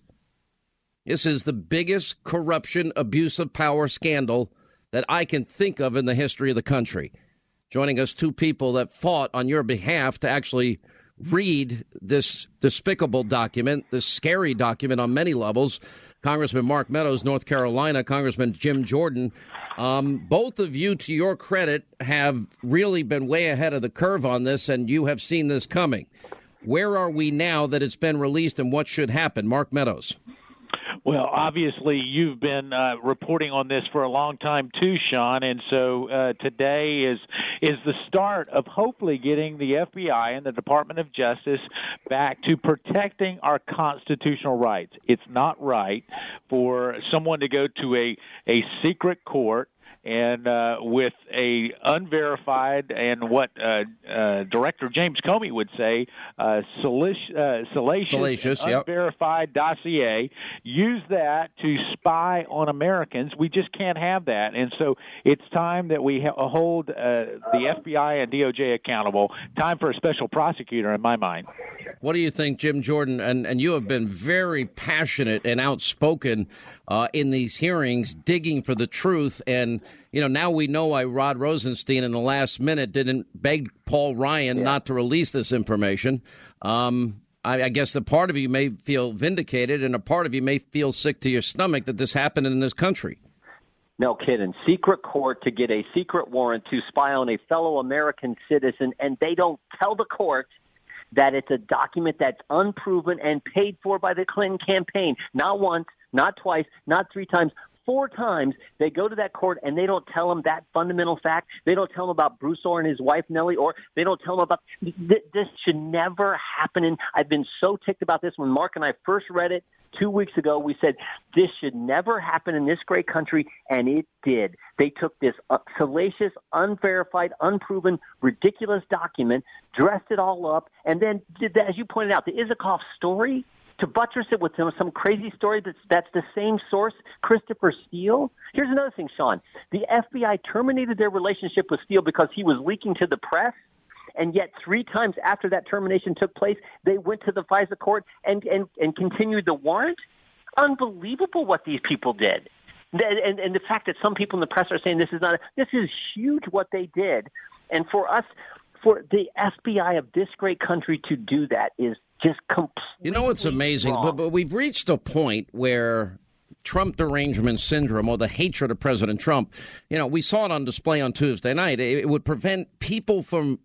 This is the biggest corruption, abuse of power scandal that I can think of in the history of the country. Joining us, two people that fought on your behalf to actually read this despicable document, this scary document on many levels. Congressman Mark Meadows, North Carolina, Congressman Jim Jordan. Both of you, to your credit, have really been way ahead of the curve on this, and you have seen this coming. Where are we now that it's been released, and what should happen? Mark Meadows. Well, obviously, you've been reporting on this for a long time, too, Sean. And so today is the start of hopefully getting the FBI and the Department of Justice back to protecting our constitutional rights. It's not right for someone to go to a secret court and with a unverified and what Director James Comey would say, salacious unverified dossier, use that to spy on Americans. We just can't have that. And so it's time that we hold the FBI and DOJ accountable. Time for a special prosecutor, in my mind. What do you think, Jim Jordan? And you have been very passionate and outspoken in these hearings, digging for the truth. And, you know, now we know why Rod Rosenstein in the last minute didn't beg Paul Ryan not to release this information. I guess the part of you may feel vindicated and a part of you may feel sick to your stomach that this happened in this country. No kidding. Secret court to get a secret warrant to spy on a fellow American citizen, and they don't tell the court that it's a document that's unproven and paid for by the Clinton campaign. Not once, not twice, not three times, 4 times. They go to that court and they don't tell them that fundamental fact. They don't tell them about Bruce Ohr and his wife, Nellie, or they don't tell them about this should never happen. And I've been so ticked about this. When Mark and I first read it 2 weeks ago, we said this should never happen in this great country, and it did. They took this salacious, unverified, unproven, ridiculous document, dressed it all up, and then did that, as you pointed out, the Isikoff story, to buttress it with some crazy story that's the same source, Christopher Steele. Here's another thing, Sean. The FBI terminated their relationship with Steele because he was leaking to the press, and yet 3 times after that termination took place, they went to the FISA court and continued the warrant. Unbelievable what these people did. And the fact that some people in the press are saying this is huge what they did. And for the FBI of this great country to do that is just completely You know what's amazing? But we've reached a point where Trump derangement syndrome, or the hatred of President Trump, you know, we saw it on display on Tuesday night. It would prevent people from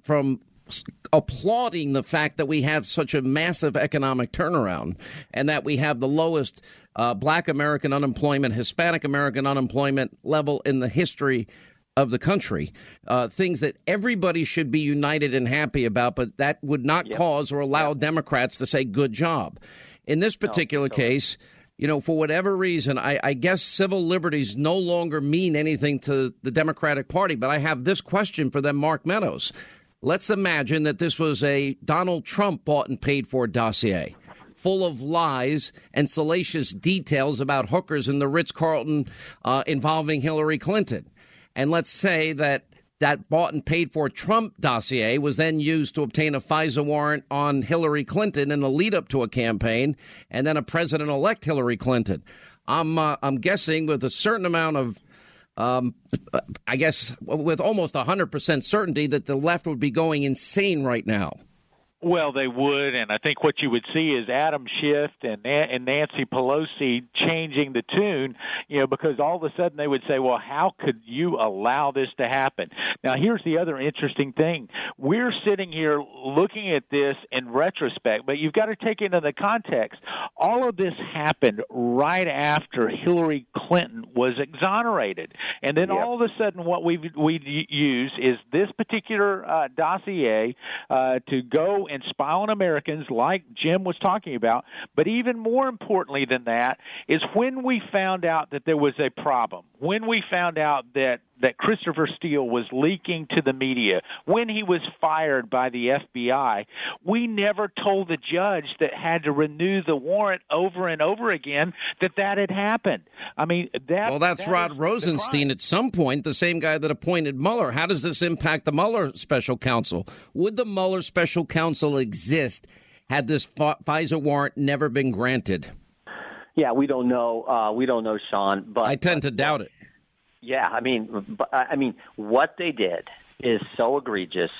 applauding the fact that we have such a massive economic turnaround and that we have the lowest Black American unemployment, Hispanic American unemployment level in the history of the country, things that everybody should be united and happy about, but that would not cause or allow Democrats to say good job. In this particular case, you know, for whatever reason, I guess civil liberties no longer mean anything to the Democratic Party. But I have this question for them, Mark Meadows. Let's imagine that this was a Donald Trump bought and paid for dossier full of lies and salacious details about hookers in the Ritz-Carlton involving Hillary Clinton. And let's say that that bought and paid for Trump dossier was then used to obtain a FISA warrant on Hillary Clinton in the lead up to a campaign, and then a President-elect Hillary Clinton. I'm guessing with a certain amount of, I guess, with almost 100% certainty that the left would be going insane right now. Well, they would, and I think what you would see is Adam Schiff and Nancy Pelosi changing the tune, because all of a sudden they would say, well, how could you allow this to happen? Now, here's the other interesting thing. We're sitting here looking at this in retrospect, but you've got to take it into the context. All of this happened right after Hillary Clinton was exonerated. And then all of a sudden what we use is this particular dossier to go and spy on Americans like Jim was talking about. But even more importantly than that is when we found out that there was a problem, when we found out that Christopher Steele was leaking to the media, when he was fired by the FBI, we never told the judge that had to renew the warrant over and over again that had happened. I mean, that's Rod Rosenstein at some point, the same guy that appointed Mueller. How does this impact the Mueller special counsel? Would the Mueller special counsel exist had this FISA warrant never been granted? Yeah, we don't know. We don't know, Sean. But I tend to doubt it. Yeah, I mean, what they did is so egregious,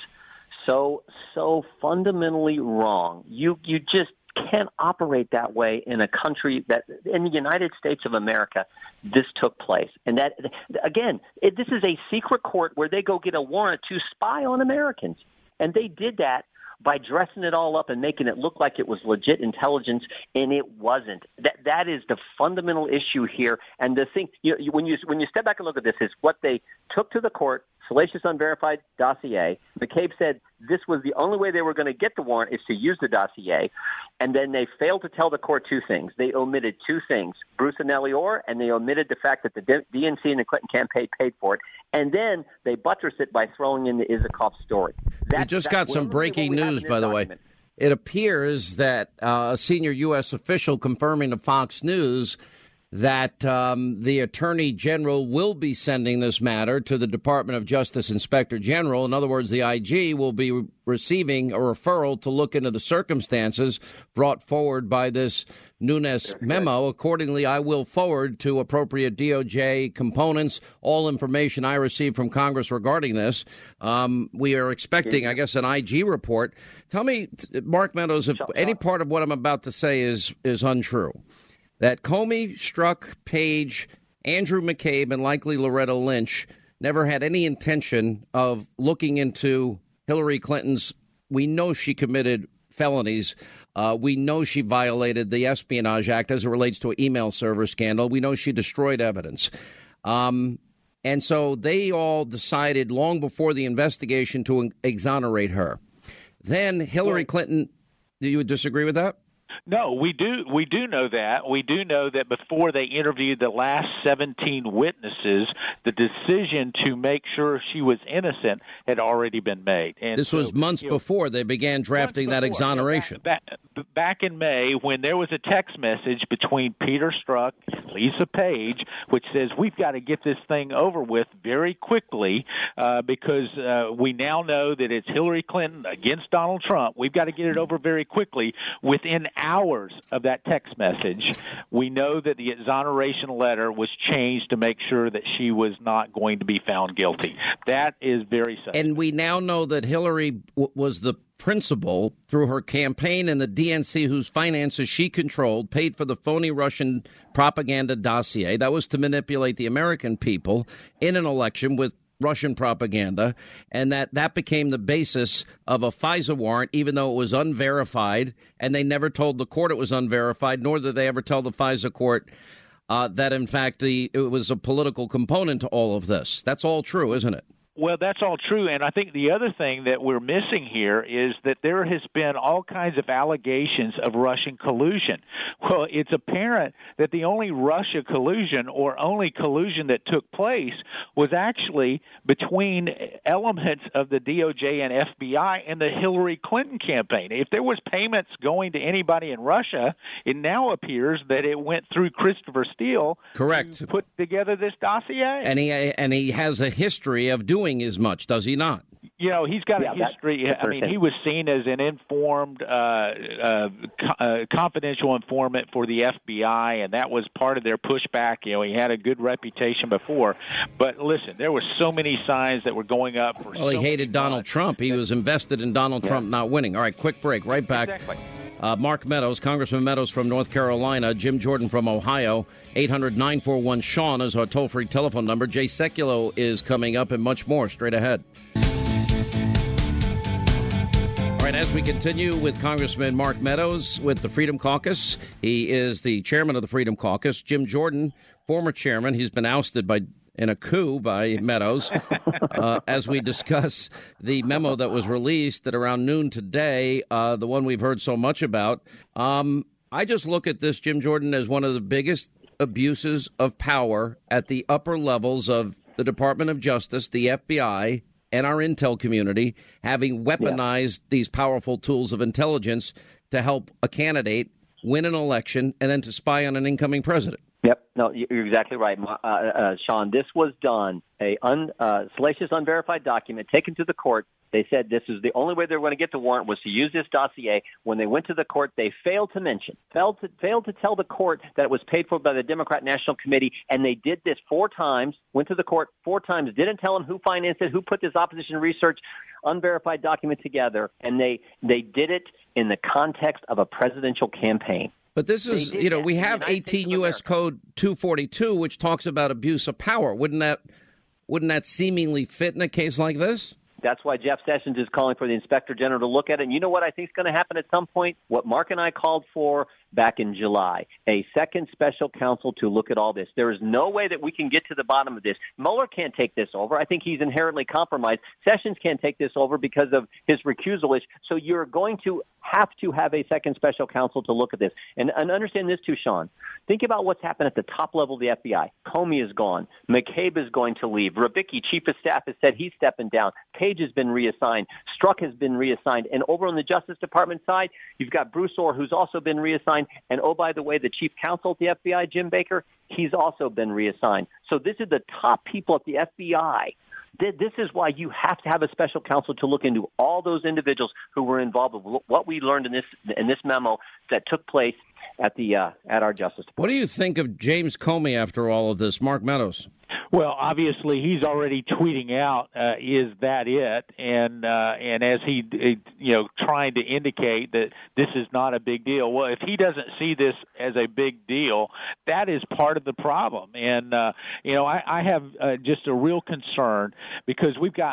so fundamentally wrong. You just can't operate that way in a country that, in the United States of America, this took place. And that, again, this is a secret court where they go get a warrant to spy on Americans. And they did that by dressing it all up and making it look like it was legit intelligence, and it wasn't. That is the fundamental issue here. And the thing, when you step back and look at this, is what they took to the court, salacious unverified dossier. McCabe said this was the only way they were going to get the warrant is to use the dossier. And then they failed to tell the court two things. They omitted two things, Bruce and Nellie Orr, and they omitted the fact that the DNC and the Clinton campaign paid for it. And then they buttress it by throwing in the Isikoff story. We just got some breaking news, by the way. It appears that a senior U.S. official confirming to Fox News that the Attorney General will be sending this matter to the Department of Justice Inspector General. In other words, the IG will be receiving a referral to look into the circumstances brought forward by this Nunes memo. Accordingly, I will forward to appropriate DOJ components all information I receive from Congress regarding this. We are expecting, I guess, an IG report. Tell me, Mark Meadows, if any part of what I'm about to say is untrue. That Comey, Strzok, Page, Andrew McCabe, and likely Loretta Lynch never had any intention of looking into Hillary Clinton's. We know she committed felonies. We know she violated the Espionage Act as it relates to an email server scandal. We know she destroyed evidence. And so they all decided long before the investigation to exonerate her. Then Hillary Clinton, do you disagree with that? No, we do know that. We do know that before they interviewed the last 17 witnesses, the decision to make sure she was innocent had already been made. And this was months before they began drafting that exoneration. Back in May, when there was a text message between Peter Strzok and Lisa Page, which says we've got to get this thing over with very quickly because we now know that it's Hillary Clinton against Donald Trump. We've got to get it over very quickly. Within hours of that text message, we know that the exoneration letter was changed to make sure that she was not going to be found guilty. That is very sad. And we now know that Hillary was the principal through her campaign and the DNC, whose finances she controlled, paid for the phony Russian propaganda dossier. That was to manipulate the American people in an election with Russian propaganda, and that became the basis of a FISA warrant, even though it was unverified, and they never told the court it was unverified, nor did they ever tell the FISA court that, in fact, it was a political component to all of this. That's all true, isn't it? Well, that's all true, and I think the other thing that we're missing here is that there has been all kinds of allegations of Russian collusion. Well, it's apparent that the only Russia collusion or only collusion that took place was actually between elements of the DOJ and FBI and the Hillary Clinton campaign. If there was payments going to anybody in Russia, it now appears that it went through Christopher Steele. Correct. To put together this dossier. And he has a history of doing doing as much, does he not? He's got a history. He was seen as an informed, confidential informant for the FBI, and that was part of their pushback. He had a good reputation before. But listen, there were so many signs that were going up. He hated Donald Trump. He was invested in Donald Trump not winning. All right, quick break. Right back. Exactly. Mark Meadows, Congressman Meadows from North Carolina, Jim Jordan from Ohio. 800-941-SEAN is our toll-free telephone number. Jay Sekulow is coming up and much more straight ahead. All right, as we continue with Congressman Mark Meadows with the Freedom Caucus, he is the chairman of the Freedom Caucus. Jim Jordan, former chairman, he's been ousted in a coup by Meadows as we discuss the memo that was released at around noon today, the one we've heard so much about. I just look at this, Jim Jordan, as one of the biggest abuses of power at the upper levels of the Department of Justice, the FBI, and our intel community, having weaponized these powerful tools of intelligence to help a candidate win an election and then to spy on an incoming president. Yep. No, you're exactly right, Sean. This was done, a salacious, unverified document taken to the court. They said this is the only way they were going to get the warrant was to use this dossier. When they went to the court, they failed to tell the court that it was paid for by the Democrat National Committee, and they did this 4 times, went to the court 4 times, didn't tell them who financed it, who put this opposition research unverified document together, and they did it in the context of a presidential campaign. But this is, we have 18 U.S. Code 242, which talks about abuse of power. Wouldn't that seemingly fit in a case like this? That's why Jeff Sessions is calling for the Inspector General to look at it. And you know what I think is going to happen at some point? What Mark and I called for back in July, a second special counsel to look at all this. There is no way that we can get to the bottom of this. Mueller can't take this over. I think he's inherently compromised. Sessions can't take this over because of his recusal issue. So you're going to have a second special counsel to look at this. And understand this too, Sean. Think about what's happened at the top level of the FBI. Comey is gone. McCabe is going to leave. Rubicki, chief of staff, has said he's stepping down. Page has been reassigned. Strzok has been reassigned. And over on the Justice Department side, you've got Bruce Orr, who's also been reassigned. And, oh, by the way, the chief counsel at the FBI, Jim Baker, he's also been reassigned. So this is the top people at the FBI. This is why you have to have a special counsel to look into all those individuals who were involved with what we learned in this memo that took place at our Justice Department. What do you think of James Comey after all of this, Mark Meadows? Well, obviously, he's already tweeting out, "Is that it?" And as he, trying to indicate that this is not a big deal. Well, if he doesn't see this as a big deal, that is part of the problem. And I have just a real concern because we've got,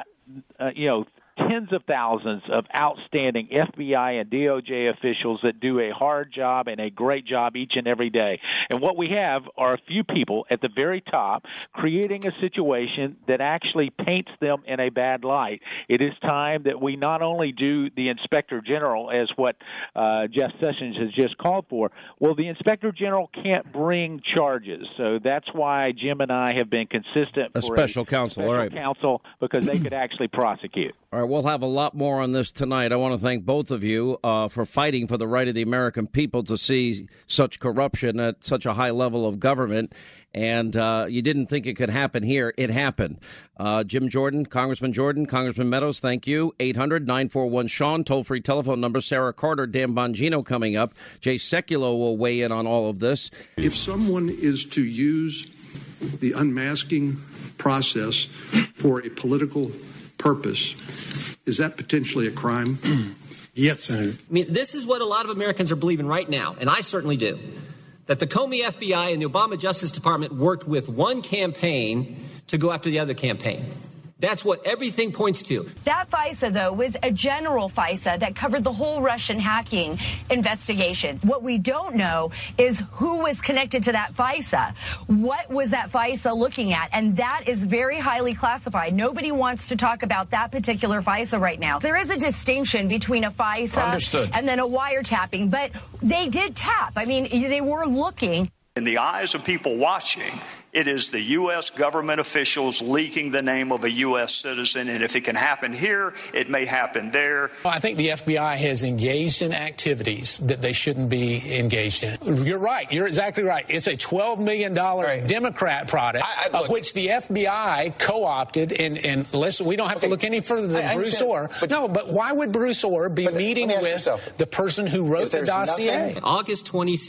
tens of thousands of outstanding FBI and DOJ officials that do a hard job and a great job each and every day. And what we have are a few people at the very top creating a situation that actually paints them in a bad light. It is time that we not only do the Inspector General as what Jeff Sessions has just called for. Well, the Inspector General can't bring charges. So that's why Jim and I have been consistent for a special counsel. Special all right. counsel, because they could actually prosecute. All right, we'll have a lot more on this tonight. I want to thank both of you for fighting for the right of the American people to see such corruption at such a high level of government. And you didn't think it could happen here. It happened. Jim Jordan, Congressman Meadows, thank you. 800-941-SEAN, toll-free telephone number. Sarah Carter, Dan Bongino coming up. Jay Sekulow will weigh in on all of this. If someone is to use the unmasking process for a political purpose, is that potentially a crime? Yes, Senator. I mean, this is what a lot of Americans are believing right now, and I certainly do, that the Comey FBI and the Obama Justice Department worked with one campaign to go after the other campaign. That's what everything points to. That FISA, though, was a general FISA that covered the whole Russian hacking investigation. What we don't know is who was connected to that FISA. What was that FISA looking at? And that is very highly classified. Nobody wants to talk about that particular FISA right now. There is a distinction between a FISA and then a wiretapping, but they did tap. I mean, they were looking. In the eyes of people watching, It is the U.S. government officials leaking the name of a U.S. citizen, and if it can happen here, it may happen there. I think the FBI has engaged in activities that they shouldn't be engaged in. You're right. You're exactly right. It's a $12 million Democrat product, of which the FBI co-opted. And listen, we don't have to look any further than Bruce Ohr. But why would Bruce Ohr be meeting with the person who wrote the dossier? August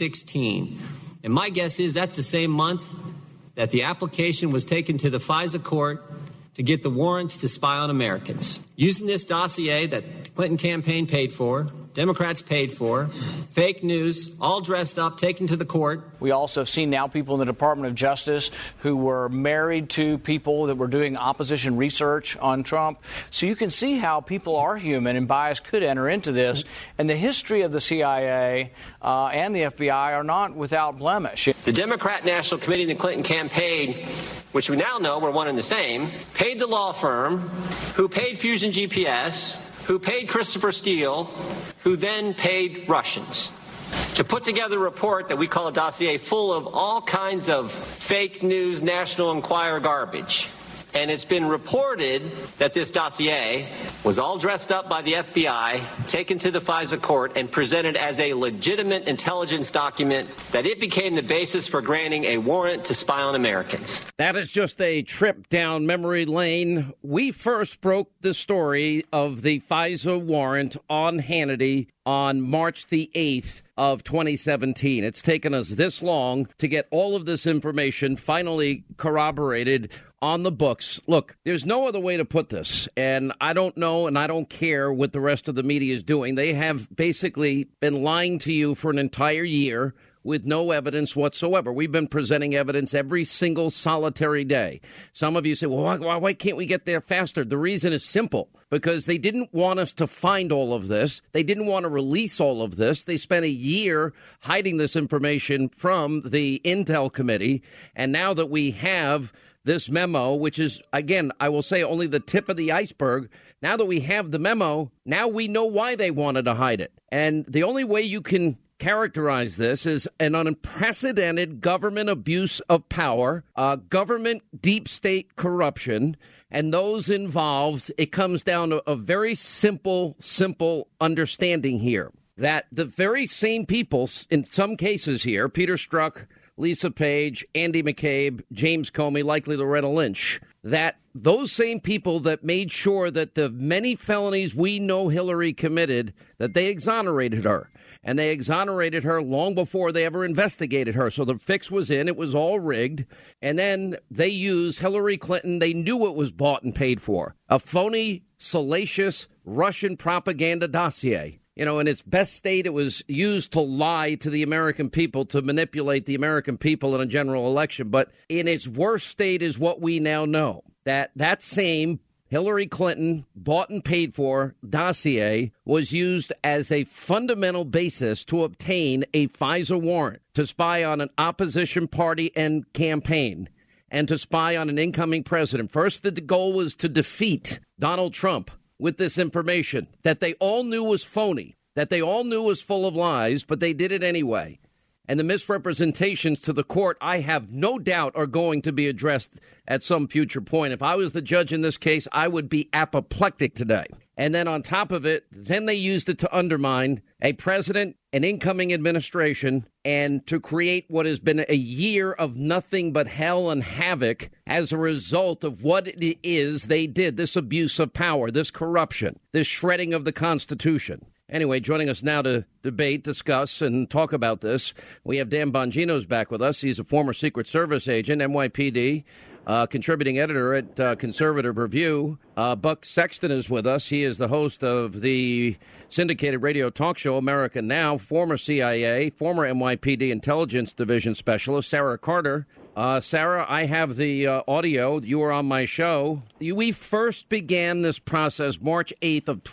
2016. And my guess is that's the same month that the application was taken to the FISA court to get the warrants to spy on Americans. Using this dossier that the Clinton campaign paid for, Democrats paid for, fake news, all dressed up, taken to the court. We also have seen now people in the Department of Justice who were married to people that were doing opposition research on Trump. So you can see how people are human and bias could enter into this. And the history of the CIA and the FBI are not without blemish. The Democrat National Committee and the Clinton campaign, which we now know were one and the same, paid the law firm who paid Fusion GPS, who paid Christopher Steele, who then paid Russians to put together a report that we call a dossier full of all kinds of fake news, National Enquirer garbage. And it's been reported that this dossier was all dressed up by the FBI, taken to the FISA court, and presented as a legitimate intelligence document, that it became the basis for granting a warrant to spy on Americans. That is just a trip down memory lane. We first broke the story of the FISA warrant on Hannity on March the 8th of 2017. It's taken us this long to get all of this information finally corroborated on the books. Look, there's no other way to put this, and I don't know and I don't care what the rest of the media is doing. They have basically been lying to you for an entire year with no evidence whatsoever. We've been presenting evidence every single solitary day. Some of you say, well, why can't we get there faster? The reason is simple, because they didn't want us to find all of this. They didn't want to release all of this. They spent a year hiding this information from the Intel Committee. And now that we have this memo, which is, again, I will say only the tip of the iceberg. Now that we have the memo, now we know why they wanted to hide it. And the only way you can characterize this is an unprecedented government abuse of power, government deep state corruption, and those involved. It comes down to a very simple understanding here, that the very same people, in some cases here, Peter Strzok, Lisa Page, Andy McCabe, James Comey, likely Loretta Lynch, that those same people that made sure that the many felonies we know Hillary committed, that they exonerated her. And they exonerated her long before they ever investigated her. So the fix was in. It was all rigged. And then they used Hillary Clinton. They knew it was bought and paid for. A phony, salacious Russian propaganda dossier. You know, in its best state, it was used to lie to the American people, to manipulate the American people in a general election. But in its worst state is what we now know, that same Hillary Clinton bought and paid for dossier was used as a fundamental basis to obtain a FISA warrant to spy on an opposition party and campaign and to spy on an incoming president. First, the goal was to defeat Donald Trump with this information that they all knew was phony, that they all knew was full of lies, but they did it anyway. And the misrepresentations to the court, I have no doubt, are going to be addressed at some future point. If I was the judge in this case, I would be apoplectic today. And then on top of it, then they used it to undermine a president, an incoming administration, and to create what has been a year of nothing but hell and havoc as a result of what it is they did, this abuse of power, this corruption, this shredding of the Constitution. Anyway, joining us now to debate, discuss, and talk about this, we have Dan Bongino's back with us. He's a former Secret Service agent, NYPD, contributing editor at Conservative Review. Buck Sexton is with us. He is the host of the syndicated radio talk show America Now, former CIA, former NYPD Intelligence Division Specialist, Sarah Carter. Sarah, I have the audio. You were on my show. We first began this process March 8th of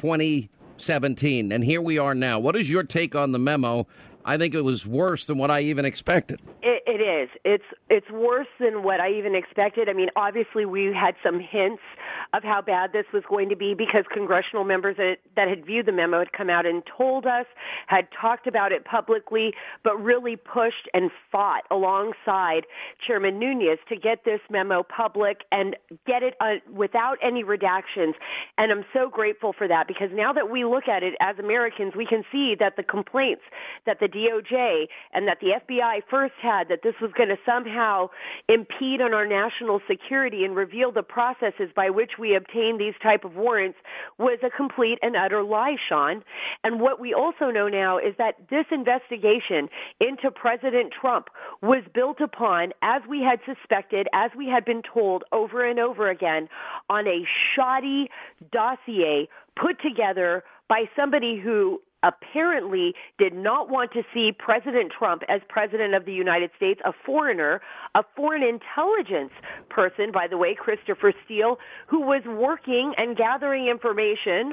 2017, and here we are now. What is your take on the memo? I think it was worse than what I even expected. It is. It's worse than what I even expected. I mean, obviously we had some hints of how bad this was going to be because congressional members that had viewed the memo had come out and told us, had talked about it publicly, but really pushed and fought alongside Chairman Nunes to get this memo public and get it without any redactions. And I'm so grateful for that because now that we look at it as Americans, we can see that the complaints that the DOJ and that the FBI first had that this was going to somehow impede on our national security and reveal the processes by which we obtain these type of warrants was a complete and utter lie, Sean. And what we also know now is that this investigation into President Trump was built upon, as we had suspected, as we had been told over and over again, on a shoddy dossier put together by somebody who apparently did not want to see President Trump as president of the United States, a foreigner, a foreign intelligence person, by the way, Christopher Steele, who was working and gathering information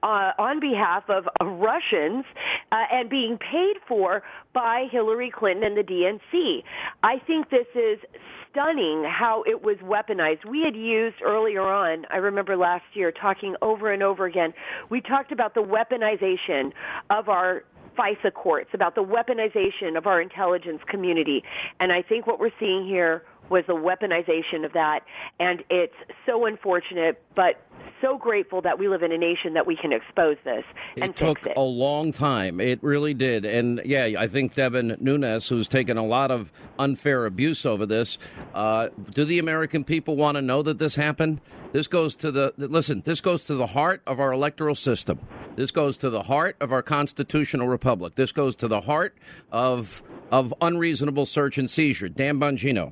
on behalf of Russians and being paid for by Hillary Clinton and the DNC. I think this is stunning how it was weaponized. We had used earlier on, I remember last year, talking over and over again, we talked about the weaponization of our FISA courts, about the weaponization of our intelligence community. And I think what we're seeing here was the weaponization of that. And it's so unfortunate, but so grateful that we live in a nation that we can expose this and fix it. It took a long time. It really did. And, yeah, I think Devin Nunes, who's taken a lot of unfair abuse over this, do the American people want to know that this happened? This goes to this goes to the heart of our electoral system. This goes to the heart of our constitutional republic. This goes to the heart of unreasonable search and seizure. Dan Bongino.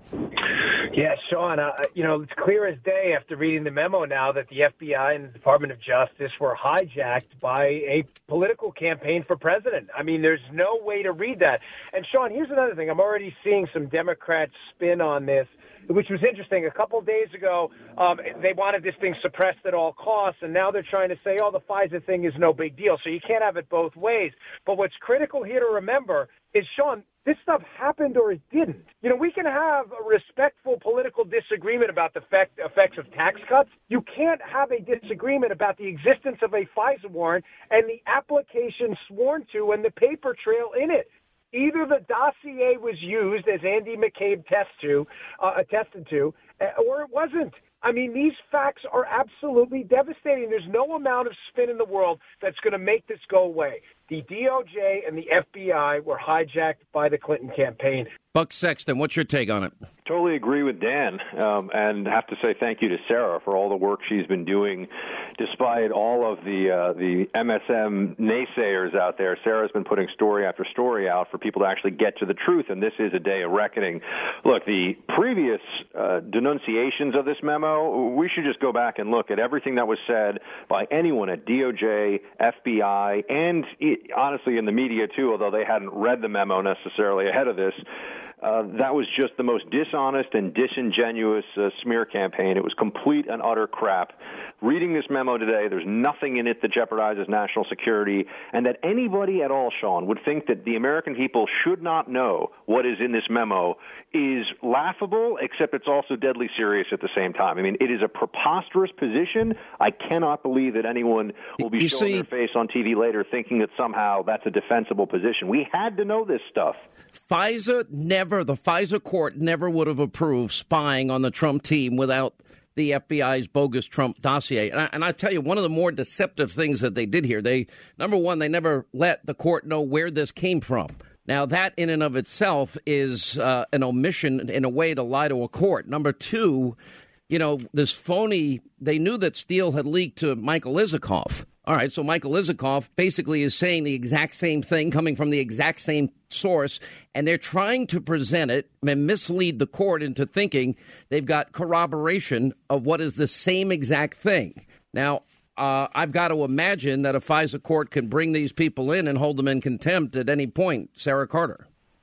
Yeah, Sean, it's clear as day after reading the memo now that the FBI and the Department of Justice were hijacked by a political campaign for president. I mean, there's no way to read that. And, Sean, here's another thing. I'm already seeing some Democrats spin on this, which was interesting. A couple of days ago, they wanted this thing suppressed at all costs, and now they're trying to say, the FISA thing is no big deal. So you can't have it both ways. But what's critical here to remember is, Sean, this stuff happened or it didn't. We can have a respectful political disagreement about the effects of tax cuts. You can't have a disagreement about the existence of a FISA warrant and the application sworn to and the paper trail in it. Either the dossier was used, as Andy McCabe attested to, or it wasn't. I mean, these facts are absolutely devastating. There's no amount of spin in the world that's going to make this go away. The DOJ and the FBI were hijacked by the Clinton campaign. Buck Sexton, what's your take on it? Totally agree with Dan, and have to say thank you to Sarah for all the work she's been doing, despite all of the MSM naysayers out there. Sarah's been putting story after story out for people to actually get to the truth, and this is a day of reckoning. Look, the previous denunciations of this memo, we should just go back and look at everything that was said by anyone at DOJ, FBI, and honestly in the media too, although they hadn't read the memo necessarily ahead of this. That was just the most dishonest and disingenuous smear campaign. It was complete and utter crap. Reading this memo today, there's nothing in it that jeopardizes national security, and that anybody at all, Sean, would think that the American people should not know what is in this memo is laughable, except it's also deadly serious at the same time. I mean, it is a preposterous position. I cannot believe that anyone will be showing their face on TV later thinking that somehow that's a defensible position. We had to know this stuff. The FISA court never would have approved spying on the Trump team without the FBI's bogus Trump dossier. And I tell you, one of the more deceptive things that they did here, number one, they never let the court know where this came from. Now, that in and of itself is an omission in a way to lie to a court. Number two, this phony, they knew that Steele had leaked to Michael Isikoff. All right, so Michael Isikoff basically is saying the exact same thing coming from the exact same source, and they're trying to present it and mislead the court into thinking they've got corroboration of what is the same exact thing. Now, I've got to imagine that a FISA court can bring these people in and hold them in contempt at any point. Sarah Carter.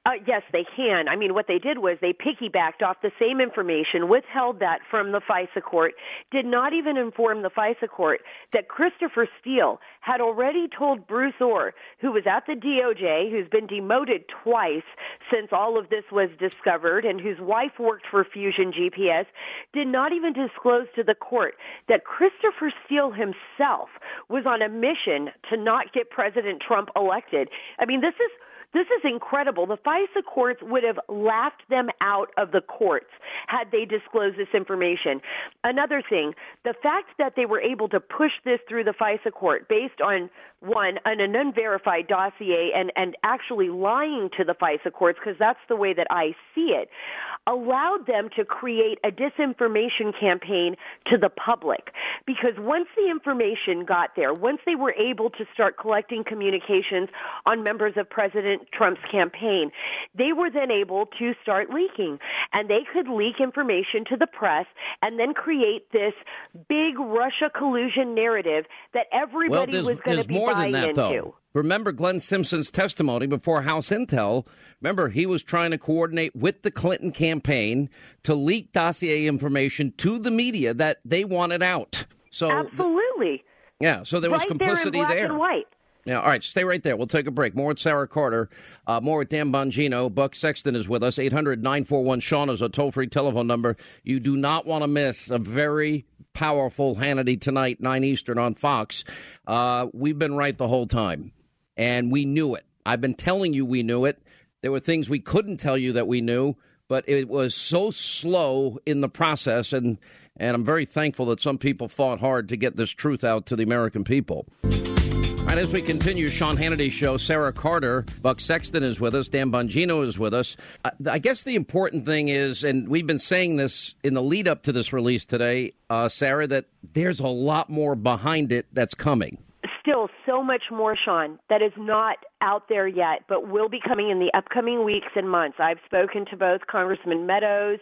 Yes, they can. I mean, what they did was they piggybacked off the same information, withheld that from the FISA court, did not even inform the FISA court that Christopher Steele had already told Bruce Ohr, who was at the DOJ, who's been demoted twice since all of this was discovered, and whose wife worked for Fusion GPS, did not even disclose to the court that Christopher Steele himself was on a mission to not get President Trump elected. I mean, this is incredible. The FISA courts would have laughed them out of the courts had they disclosed this information. Another thing, the fact that they were able to push this through the FISA court based on, one, an unverified dossier and actually lying to the FISA courts, because that's the way that I see it, allowed them to create a disinformation campaign to the public. Because once the information got there, once they were able to start collecting communications on members of President Trump's campaign, they were then able to start leaking. And they could leak information to the press and then create this big Russia collusion narrative that everybody was going to be buying into. Though. Remember Glenn Simpson's testimony before House Intel. Remember, he was trying to coordinate with the Clinton campaign to leak dossier information to the media that they wanted out. So absolutely. So there was complicity there. And white. Yeah, all right, stay right there. We'll take a break. More with Sarah Carter, more with Dan Bongino. Buck Sexton is with us. 800-941-SEAN is a toll-free telephone number. You do not want to miss a very powerful Hannity tonight, 9 Eastern on Fox. We've been right the whole time, and we knew it. I've been telling you we knew it. There were things we couldn't tell you that we knew, but it was so slow in the process, and I'm very thankful that some people fought hard to get this truth out to the American people. All right, as we continue, Sean Hannity's show, Sarah Carter, Buck Sexton is with us, Dan Bongino is with us. I guess the important thing is, and we've been saying this in the lead up to this release today, Sarah, that there's a lot more behind it that's coming. Still so much more, Sean, that is not out there yet, but will be coming in the upcoming weeks and months. I've spoken to both Congressman Meadows,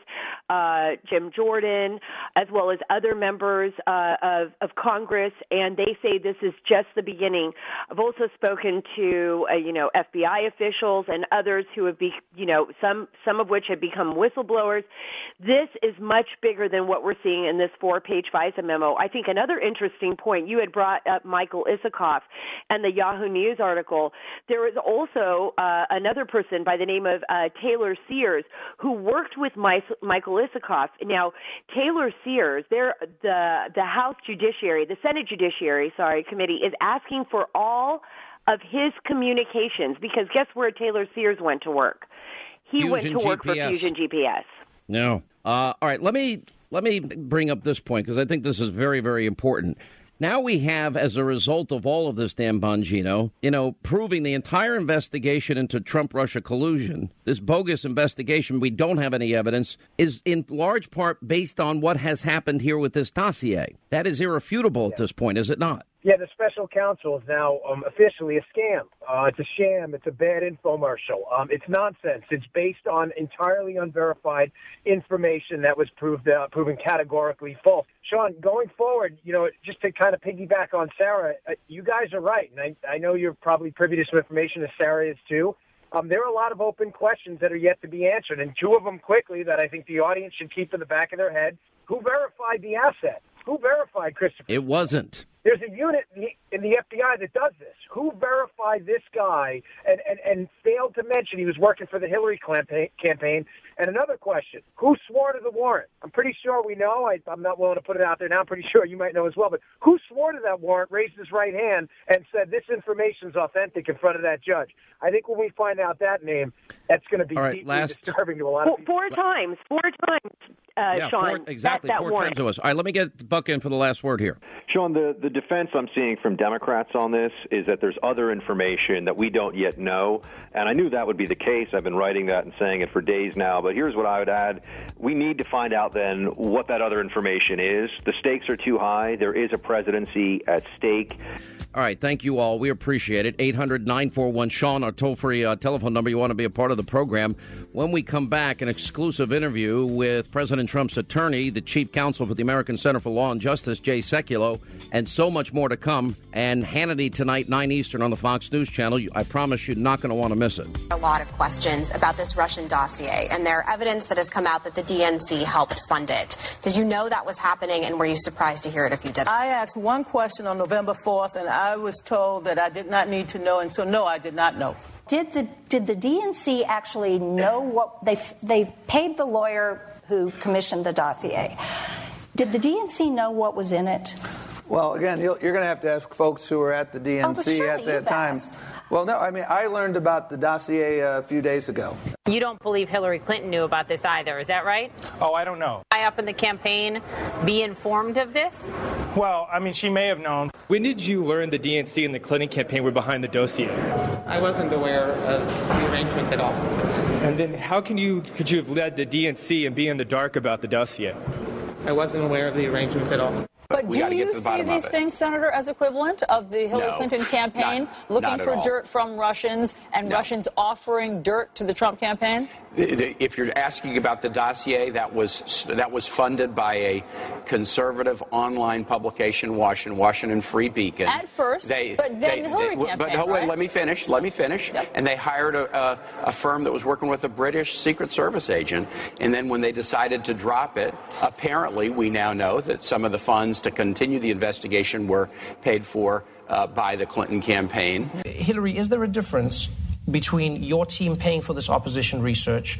Jim Jordan, as well as other members of Congress, and they say this is just the beginning. I've also spoken to FBI officials and others who have some of which have become whistleblowers. This is much bigger than what we're seeing in this 4-page FISA memo. I think another interesting point, you had brought up Michael Isikoff and the Yahoo News article. There is also another person by the name of Taylor Sears who worked with Michael Isikoff. Now, Taylor Sears, the House Judiciary, the Senate Judiciary, Committee is asking for all of his communications because guess where Taylor Sears went to work? He went to work for Fusion GPS. No. All right. Let me bring up this point because I think this is very, very important. Now we have, as a result of all of this, Dan Bongino, proving the entire investigation into Trump-Russia collusion, this bogus investigation, we don't have any evidence, is in large part based on what has happened here with this dossier. That is irrefutable at this point, is it not? Yeah, the special counsel is now officially a scam. It's a sham. It's a bad infomercial. It's nonsense. It's based on entirely unverified information that was proven categorically false. Sean, going forward, just to kind of piggyback on Sarah, you guys are right. And I know you're probably privy to some information, as Sarah is too. There are a lot of open questions that are yet to be answered, and two of them quickly that I think the audience should keep in the back of their head. Who verified the asset? Who verified Christopher? It wasn't. There's a unit in the FBI that does this. Who verified this guy and failed to mention he was working for the Hillary campaign? And another question, who swore to the warrant? I'm pretty sure we know. I'm not willing to put it out there now. I'm pretty sure you might know as well. But who swore to that warrant, raised his right hand, and said this information's authentic in front of that judge? I think when we find out that name, that's going to be deeply disturbing to a lot of people. Four times, Sean. Exactly, that four warrant. times to us. All right, let me get Buck in for the last word here. Sean, the defense I'm seeing from Democrats on this is that there's other information that we don't yet know, and I knew that would be the case. I've been writing that and saying it for days now, but here's what I would add. We need to find out then what that other information is. The stakes are too high. There is a presidency at stake. All right, thank you all. We appreciate it. 800-941-SEAN, our toll-free telephone number. You want to be a part of of the program. When we come back, an exclusive interview with President Trump's attorney, the chief counsel for the American Center for Law and Justice, Jay Sekulow, and so much more to come. And Hannity tonight, 9 Eastern on the Fox News Channel. I promise you're not going to want to miss it. A lot of questions about this Russian dossier, and there evidence that has come out that the DNC helped fund it. Did you know that was happening, and were you surprised to hear it if you did? I asked one question on November 4th, and I was told that I did not need to know, and so no, I did not know. Did the DNC actually know what they paid the lawyer who commissioned the dossier? Did the DNC know what was in it? Well, again, you're going to have to ask folks who were at the DNC at that time. Asked. Well, no, I mean, I learned about the dossier a few days ago. You don't believe Hillary Clinton knew about this either, is that right? Oh, I don't know. High up in the campaign, be informed of this? Well, I mean, she may have known. When did you learn the DNC and the Clinton campaign were behind the dossier? I wasn't aware of the arrangement at all. And then how could you have led the DNC and be in the dark about the dossier? I wasn't aware of the arrangement at all. But do you see these things, Senator, as equivalent of the Hillary Clinton campaign looking for dirt from Russians and Russians offering dirt to the Trump campaign? If you're asking about the dossier, that was funded by a conservative online publication, Washington Free Beacon. At first, but then the Hillary campaign. But wait, let me finish. Yep. And they hired a firm that was working with a British Secret Service agent. And then when they decided to drop it, apparently we now know that some of the funds to continue the investigation were paid for by the Clinton campaign. Hillary, is there a difference between your team paying for this opposition research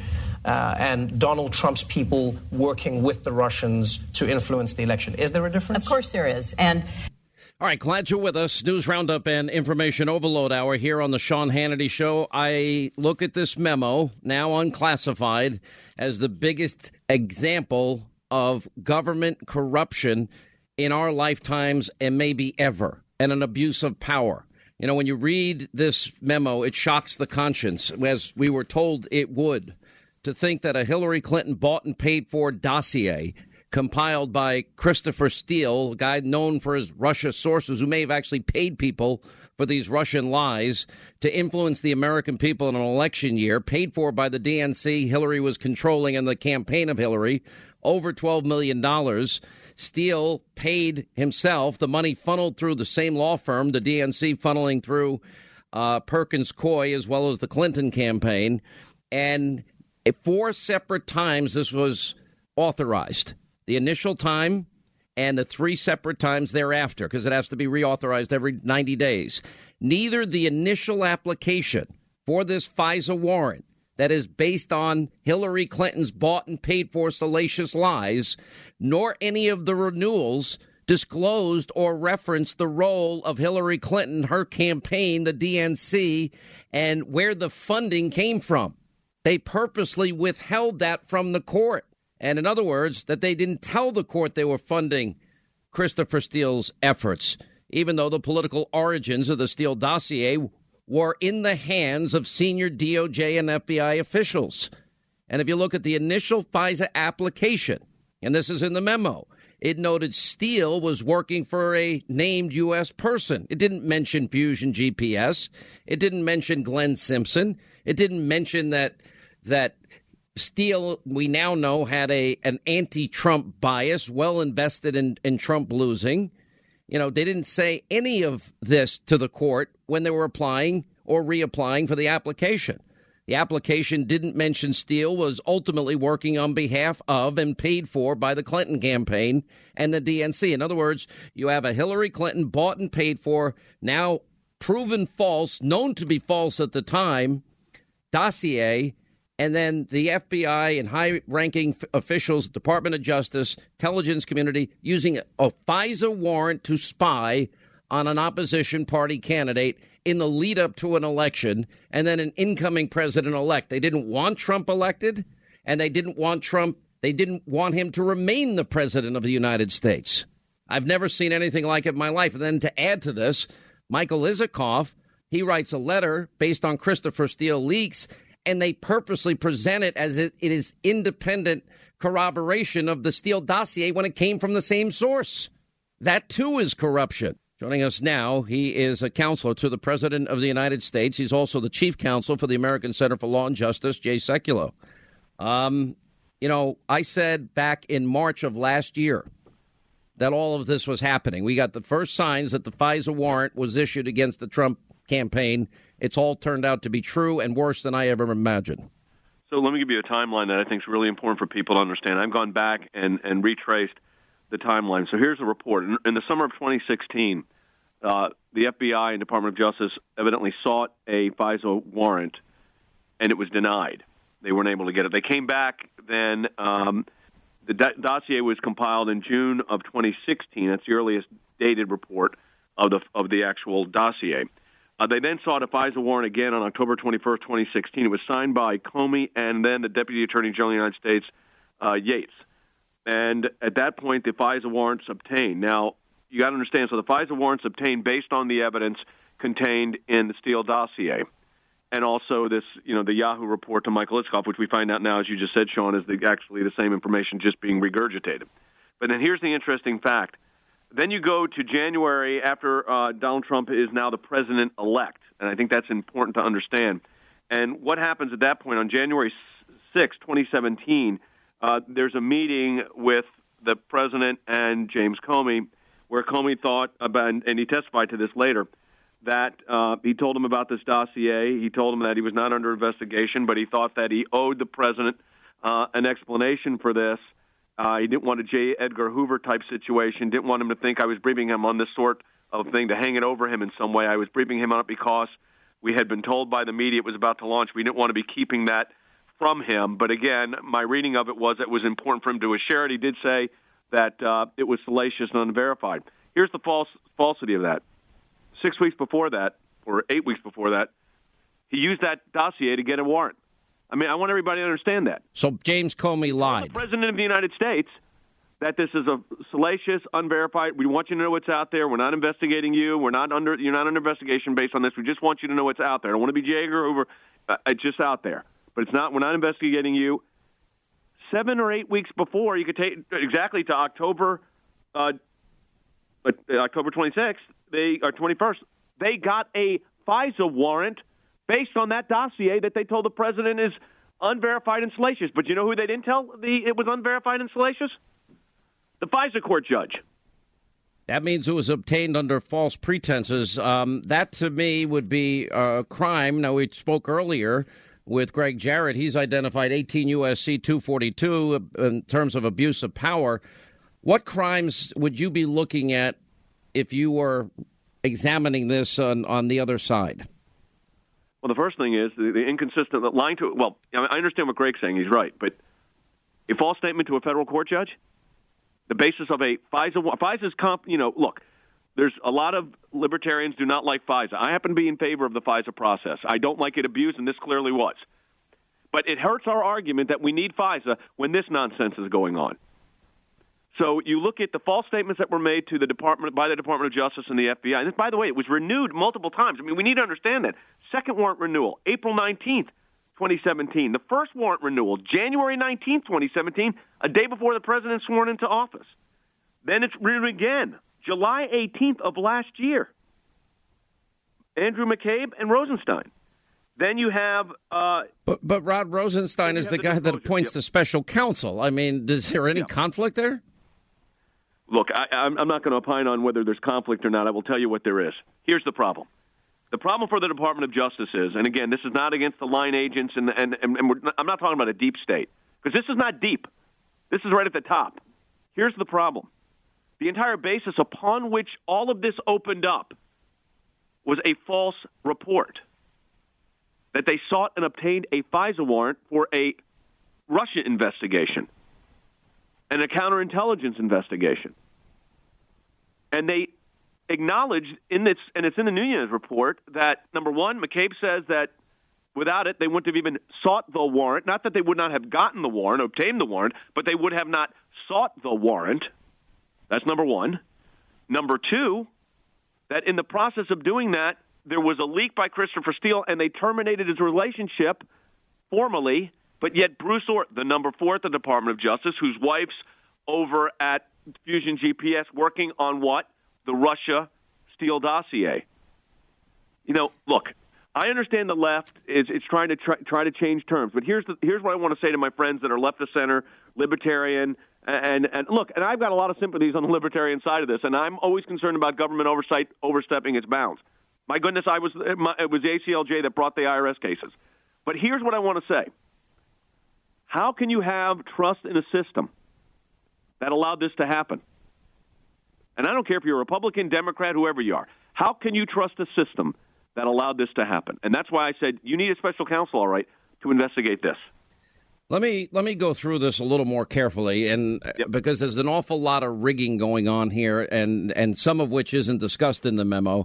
and Donald Trump's people working with the Russians to influence the election? Is there a difference? Of course there is. And all right, glad you're with us. News Roundup and Information Overload Hour here on the Sean Hannity Show. I look at this memo, now unclassified, as the biggest example of government corruption in our lifetimes and maybe ever, and an abuse of power. You know, when you read this memo, it shocks the conscience, as we were told it would, to think that a Hillary Clinton bought and paid for dossier compiled by Christopher Steele, a guy known for his Russia sources, who may have actually paid people for these Russian lies to influence the American people in an election year, paid for by the DNC Hillary was controlling in the campaign of Hillary, over $12 million. Steele paid himself, the money funneled through the same law firm, the DNC funneling through Perkins Coie, as well as the Clinton campaign. And 4 separate times this was authorized. The initial time and the 3 separate times thereafter, because it has to be reauthorized every 90 days. Neither the initial application for this FISA warrant that is based on Hillary Clinton's bought and paid for salacious lies, nor any of the renewals disclosed or referenced the role of Hillary Clinton, her campaign, the DNC, and where the funding came from. They purposely withheld that from the court. And in other words, that they didn't tell the court they were funding Christopher Steele's efforts, even though the political origins of the Steele dossier were in the hands of senior DOJ and FBI officials. And if you look at the initial FISA application, and this is in the memo, it noted Steele was working for a named U.S. person. It didn't mention Fusion GPS. It didn't mention Glenn Simpson. It didn't mention that Steele, we now know, had an anti-Trump bias, well invested in Trump losing. You know, they didn't say any of this to the court when they were applying or reapplying for the application. The application didn't mention Steele was ultimately working on behalf of and paid for by the Clinton campaign and the DNC. In other words, you have a Hillary Clinton bought and paid for, now proven false, known to be false at the time, dossier, and then the FBI and high-ranking officials, Department of Justice, intelligence community, using a FISA warrant to spy on an opposition party candidate in the lead-up to an election, and then an incoming president-elect. They didn't want Trump elected, and they didn't want him to remain the president of the United States. I've never seen anything like it in my life. And then to add to this, Michael Isikoff, he writes a letter based on Christopher Steele leaks, and they purposely present it as it is independent corroboration of the Steele dossier when it came from the same source. That, too, is corruption. Joining us now, he is a counselor to the President of the United States. He's also the chief counsel for the American Center for Law and Justice, Jay Sekulow. I said back in March of last year that all of this was happening. We got the first signs that the FISA warrant was issued against the Trump campaign. It's all turned out to be true and worse than I ever imagined. So let me give you a timeline that I think is really important for people to understand. I've gone back and retraced the timeline. So here's the report. In the summer of 2016, the FBI and Department of Justice evidently sought a FISA warrant, and it was denied. They weren't able to get it. They came back then. The dossier was compiled in June of 2016. That's the earliest dated report of the actual dossier. They then sought a FISA warrant again on October 21st, 2016. It was signed by Comey and then the Deputy Attorney General of the United States, Yates. And at that point, the FISA warrants obtained. Now, you got to understand, so the FISA warrants obtained based on the evidence contained in the Steele dossier. And also this, the Yahoo report to Michael Itzkoff, which we find out now, as you just said, Sean, is actually the same information just being regurgitated. But then here's the interesting fact. Then you go to January after Donald Trump is now the president-elect, and I think that's important to understand. And what happens at that point on January 6, 2017, there's a meeting with the president and James Comey where Comey thought about, and he testified to this later, that he told him about this dossier. He told him that he was not under investigation, but he thought that he owed the president an explanation for this. He didn't want a J. Edgar Hoover type situation, didn't want him to think I was briefing him on this sort of thing to hang it over him in some way. I was briefing him on it because we had been told by the media it was about to launch. We didn't want to be keeping that from him. But again, my reading of it was important for him to share it. He did say that it was salacious and unverified. Here's the falsity of that. 6 weeks before that, or 8 weeks before that, he used that dossier to get a warrant. I mean, I want everybody to understand that. So James Comey lied. The President of the United States, that this is a salacious, unverified. We want you to know what's out there. We're not investigating you. You're not under investigation based on this. We just want you to know what's out there. I don't want to be J. Edgar Hoover. It's just out there. But it's not. We're not investigating you. 7 or 8 weeks before, you could take exactly to October 26th, or 21st. They got a FISA warrant based on that dossier that they told the president is unverified and salacious. But you know who they didn't tell it was unverified and salacious? The FISA court judge. That means it was obtained under false pretenses. That, to me, would be a crime. Now, we spoke earlier with Greg Jarrett. He's identified 18 U.S.C. 242 in terms of abuse of power. What crimes would you be looking at if you were examining this on the other side? Well, the first thing is the inconsistent lying to. Well, I understand what Greg's saying. He's right, but a false statement to a federal court judge, the basis of a FISA's look, there's a lot of libertarians do not like FISA. I happen to be in favor of the FISA process. I don't like it abused, and this clearly was. But it hurts our argument that we need FISA when this nonsense is going on. So you look at the false statements that were made to the Department by the Department of Justice and the FBI. And by the way, it was renewed multiple times. I mean, we need to understand that. Second warrant renewal, April 19th, 2017. The first warrant renewal, January 19th, 2017, a day before the president sworn into office. Then it's renewed again, July 18th of last year. Andrew McCabe and Rosenstein. Then you have... But Rod Rosenstein is the guy that appoints the special counsel. I mean, is there any conflict there? Look, I'm not going to opine on whether there's conflict or not. I will tell you what there is. Here's the problem. The problem for the Department of Justice is, and again, this is not against the line agents, and I'm not talking about a deep state, because this is not deep. This is right at the top. Here's the problem. The entire basis upon which all of this opened up was a false report, that they sought and obtained a FISA warrant for a Russia investigation and a counterintelligence investigation. And they acknowledged in this, and it's in the Nunes report, that, number one, McCabe says that without it, they wouldn't have even sought the warrant. Not that they would not have gotten the warrant, obtained the warrant, but they would have not sought the warrant. That's number one. Number two, that in the process of doing that, there was a leak by Christopher Steele, and they terminated his relationship formally, but yet Bruce Orr, the number four at the Department of Justice, whose wife's over at Fusion GPS working on what? The Russia Steele dossier. You know, look, I understand the left is trying to change terms, but here's what I want to say to my friends that are left of center, libertarian, and look, and I've got a lot of sympathies on the libertarian side of this, and I'm always concerned about government oversight overstepping its bounds. My goodness, it was the ACLJ that brought the IRS cases. But here's what I want to say. How can you have trust in a system that allowed this to happen? And I don't care if you're a Republican, Democrat, whoever you are. How can you trust a system that allowed this to happen? And that's why I said you need a special counsel, all right, to investigate this. Let me go through this a little more carefully, and because there's an awful lot of rigging going on here, and some of which isn't discussed in the memo.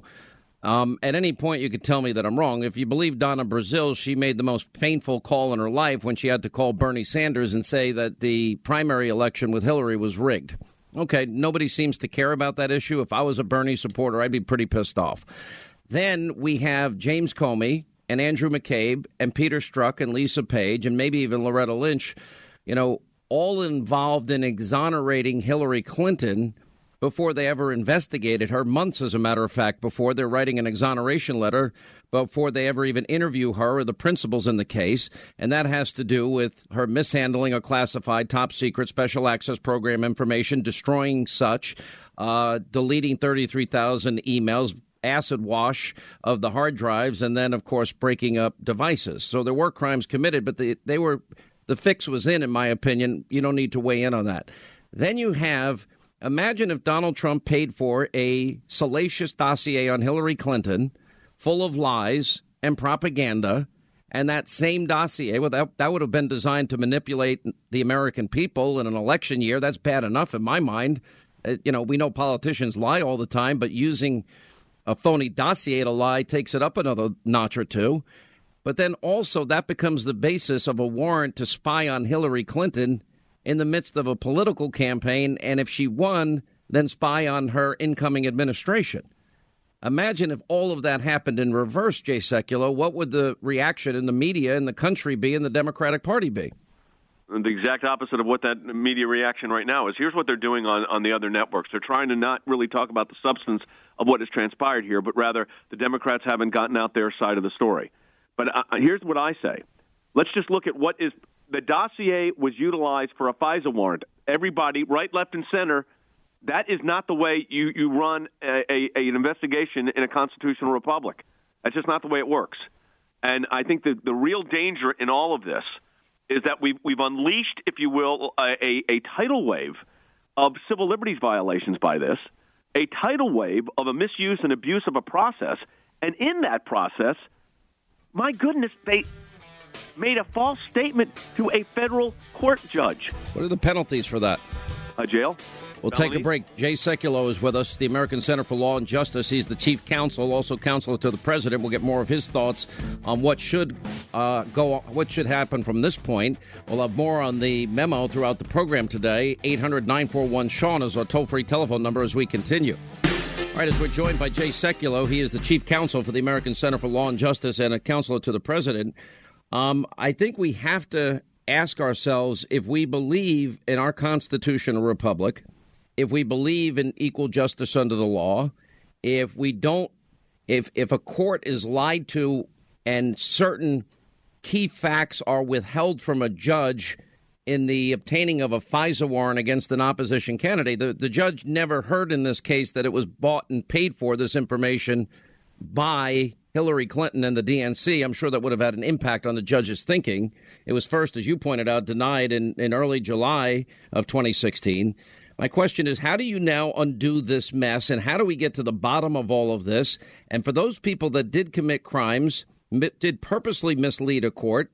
At any point, you could tell me that I'm wrong. If you believe Donna Brazile, she made the most painful call in her life when she had to call Bernie Sanders and say that the primary election with Hillary was rigged. Okay, nobody seems to care about that issue. If I was a Bernie supporter, I'd be pretty pissed off. Then we have James Comey and Andrew McCabe and Peter Strzok and Lisa Page and maybe even Loretta Lynch, you know, all involved in exonerating Hillary Clinton before they ever investigated her, months, as a matter of fact, before. They're writing an exoneration letter before they ever even interview her or the principals in the case. And that has to do with her mishandling of classified, top secret, special access program information, destroying such, deleting 33,000 emails, acid wash of the hard drives, and then, of course, breaking up devices. So there were crimes committed, but the fix was in my opinion. You don't need to weigh in on that. Then you have, imagine if Donald Trump paid for a salacious dossier on Hillary Clinton full of lies and propaganda, and that same dossier, well, that would have been designed to manipulate the American people in an election year. That's bad enough in my mind. You know, we know politicians lie all the time, but using a phony dossier to lie takes it up another notch or two. But then also that becomes the basis of a warrant to spy on Hillary Clinton in the midst of a political campaign, and if she won, then spy on her incoming administration. Imagine if all of that happened in reverse, Jay Sekulow. What would the reaction in the media in the country be and the Democratic Party be? The exact opposite of what that media reaction right now is. Here's what they're doing on the other networks. They're trying to not really talk about the substance of what has transpired here, but rather the Democrats haven't gotten out their side of the story. But here's what I say. Let's just look at what is the dossier was utilized for a FISA warrant. Everybody, right, left, and center, that is not the way you run an investigation in a constitutional republic. That's just not the way it works. And I think the real danger in all of this is that we've unleashed, if you will, a tidal wave of civil liberties violations by this, a tidal wave of a misuse and abuse of a process. And in that process, my goodness, they made a false statement to a federal court judge. What are the penalties for that? Jail. We'll take a break. Jay Sekulow is with us, the American Center for Law and Justice. He's the chief counsel, also counselor to the president. We'll get more of his thoughts on what should what should happen from this point. We'll have more on the memo throughout the program today. 800-941-SEAN is our toll-free telephone number as we continue. All right, as we're joined by Jay Sekulow, he is the chief counsel for the American Center for Law and Justice and a counselor to the president. I think we have to ask ourselves if we believe in our constitutional republic, if we believe in equal justice under the law, if we don't, if a court is lied to and certain key facts are withheld from a judge in the obtaining of a FISA warrant against an opposition candidate, the judge never heard in this case that it was bought and paid for, this information, by Hillary Clinton and the DNC. I'm sure that would have had an impact on the judge's thinking. It was first, as you pointed out, denied in early July of 2016. My question is, how do you now undo this mess, and how do we get to the bottom of all of this? And for those people that did commit crimes, did purposely mislead a court,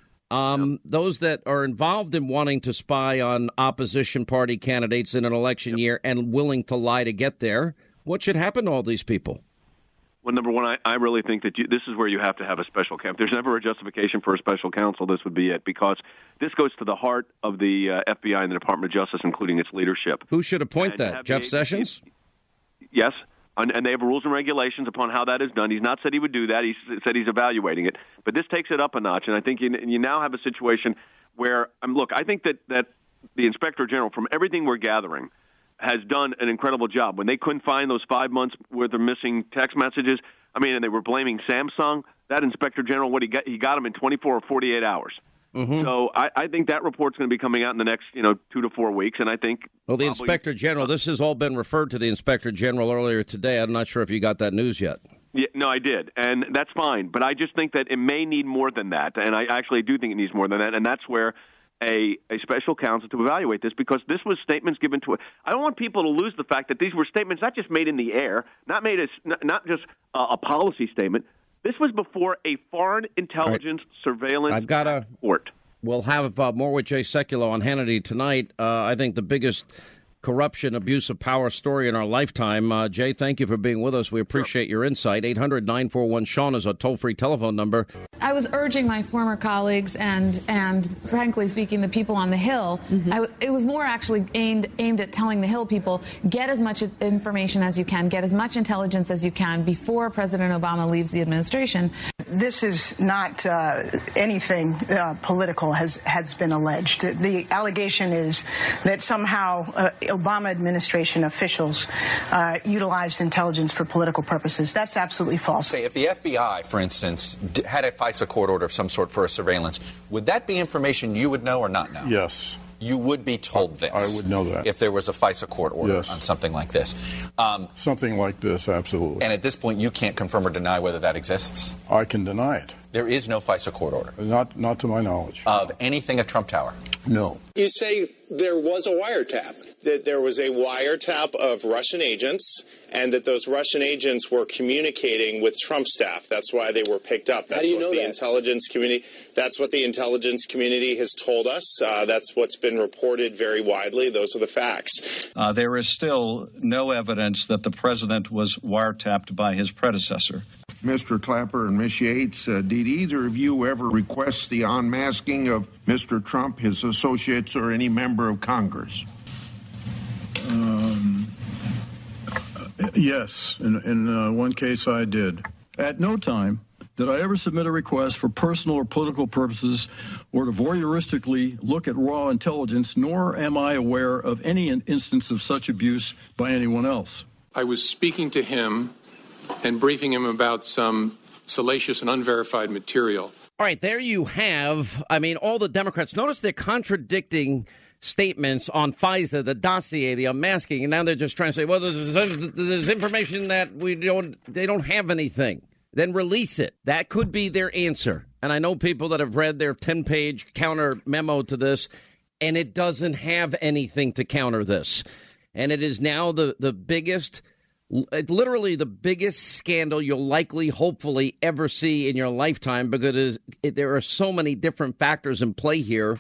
those that are involved in wanting to spy on opposition party candidates in an election year and willing to lie to get there, what should happen to all these people? Well, number one, I really think that this is where you have to have a special counsel. There's never a justification for a special counsel. This would be it, because this goes to the heart of the FBI and the Department of Justice, including its leadership. Who should appoint that? Jeff Sessions? Yes, and they have rules and regulations upon how that is done. He's not said he would do that. He said he's evaluating it. But this takes it up a notch, and I think you now have a situation where, look, I think that the Inspector General, from everything we're gathering, has done an incredible job. When they couldn't find those 5 months worth of missing text messages, and they were blaming Samsung, that Inspector General, he got them in 24 or 48 hours. Mm-hmm. So I think that report's going to be coming out in the next 2 to 4 weeks, and I think... Well, the Inspector General, this has all been referred to the Inspector General earlier today. I'm not sure if you got that news yet. Yeah, no, I did, and that's fine. But I just think that it may need more than that, and I actually do think it needs more than that, and that's where a special counsel to evaluate this, because this was statements given to it. I don't want people to lose the fact that these were statements not just made in the air, not just a policy statement. This was before a foreign intelligence surveillance court. We'll have more with Jay Sekulow on Hannity tonight. I think the biggest corruption, abuse of power story in our lifetime. Jay, thank you for being with us. We appreciate your insight. 800-941-SEAN is a toll-free telephone number. I was urging my former colleagues and frankly speaking, the people on the Hill, it was more actually aimed at telling the Hill people, get as much information as you can, get as much intelligence as you can before President Obama leaves the administration. This is not anything political has been alleged. The allegation is that somehow Obama administration officials utilized intelligence for political purposes. That's absolutely false. Say, if the FBI, for instance, had a FISA court order of some sort for a surveillance, would that be information you would know or not know? Yes. You would be told this. I would know that. If there was a FISA court order on something like this. Something like this, absolutely. And at this point, you can't confirm or deny whether that exists? I can deny it. There is no FISA court order? Not to my knowledge. Of anything at Trump Tower? No. You say there was a wiretap, that there was a wiretap of Russian agents, and that those Russian agents were communicating with Trump staff. That's why they were picked up. That's what the intelligence community. That's what the intelligence community has told us. That's what's been reported very widely. Those are the facts. There is still no evidence that the president was wiretapped by his predecessor. Mr. Clapper and Ms. Yates, did either of you ever request the unmasking of Mr. Trump, his associates, or any member of Congress? Yes. In one case, I did. At no time did I ever submit a request for personal or political purposes or to voyeuristically look at raw intelligence, nor am I aware of any instance of such abuse by anyone else. I was speaking to him and briefing him about some salacious and unverified material. All right, there you have, all the Democrats. Notice they're contradicting statements on FISA, the dossier, the unmasking, and now they're just trying to say, well, there's information that they don't have anything. Then release it. That could be their answer. And I know people that have read their 10-page counter memo to this, and it doesn't have anything to counter this. And it is now the biggest, literally the biggest scandal you'll likely, hopefully, ever see in your lifetime, because there are so many different factors in play here.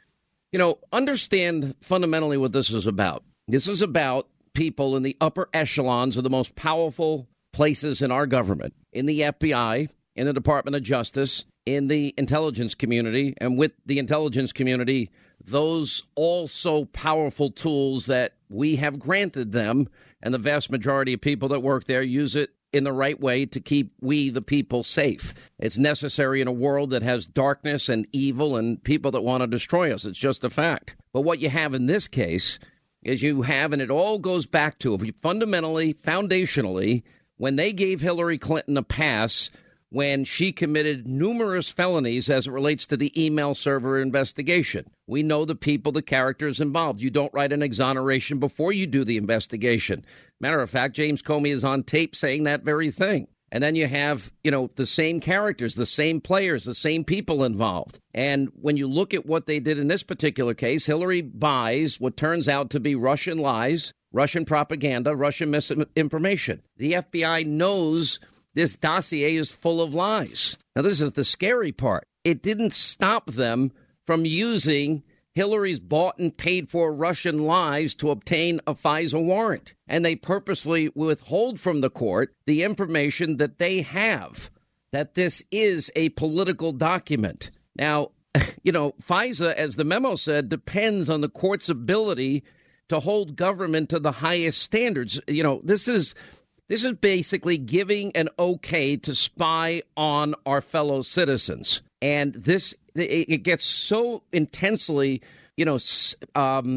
Understand fundamentally what this is about. This is about people in the upper echelons of the most powerful places in our government, in the FBI, in the Department of Justice, in the intelligence community, and with the intelligence community, those also powerful tools that we have granted them, and the vast majority of people that work there use it in the right way to keep we, the people, safe. It's necessary in a world that has darkness and evil and people that want to destroy us. It's just a fact. But what you have in this case is and it all goes back to, fundamentally, foundationally, when they gave Hillary Clinton a pass when she committed numerous felonies as it relates to the email server investigation. We know the people, the characters involved. You don't write an exoneration before you do the investigation. Matter of fact, James Comey is on tape saying that very thing. And then you have, the same characters, the same players, the same people involved. And when you look at what they did in this particular case, Hillary buys what turns out to be Russian lies, Russian propaganda, Russian misinformation. The FBI knows this dossier is full of lies. Now, this is the scary part. It didn't stop them from using Hillary's bought and paid for Russian lies to obtain a FISA warrant. And they purposely withhold from the court the information that they have, that this is a political document. Now, FISA, as the memo said, depends on the court's ability to hold government to the highest standards. This is basically giving an okay to spy on our fellow citizens. And it gets so intensely,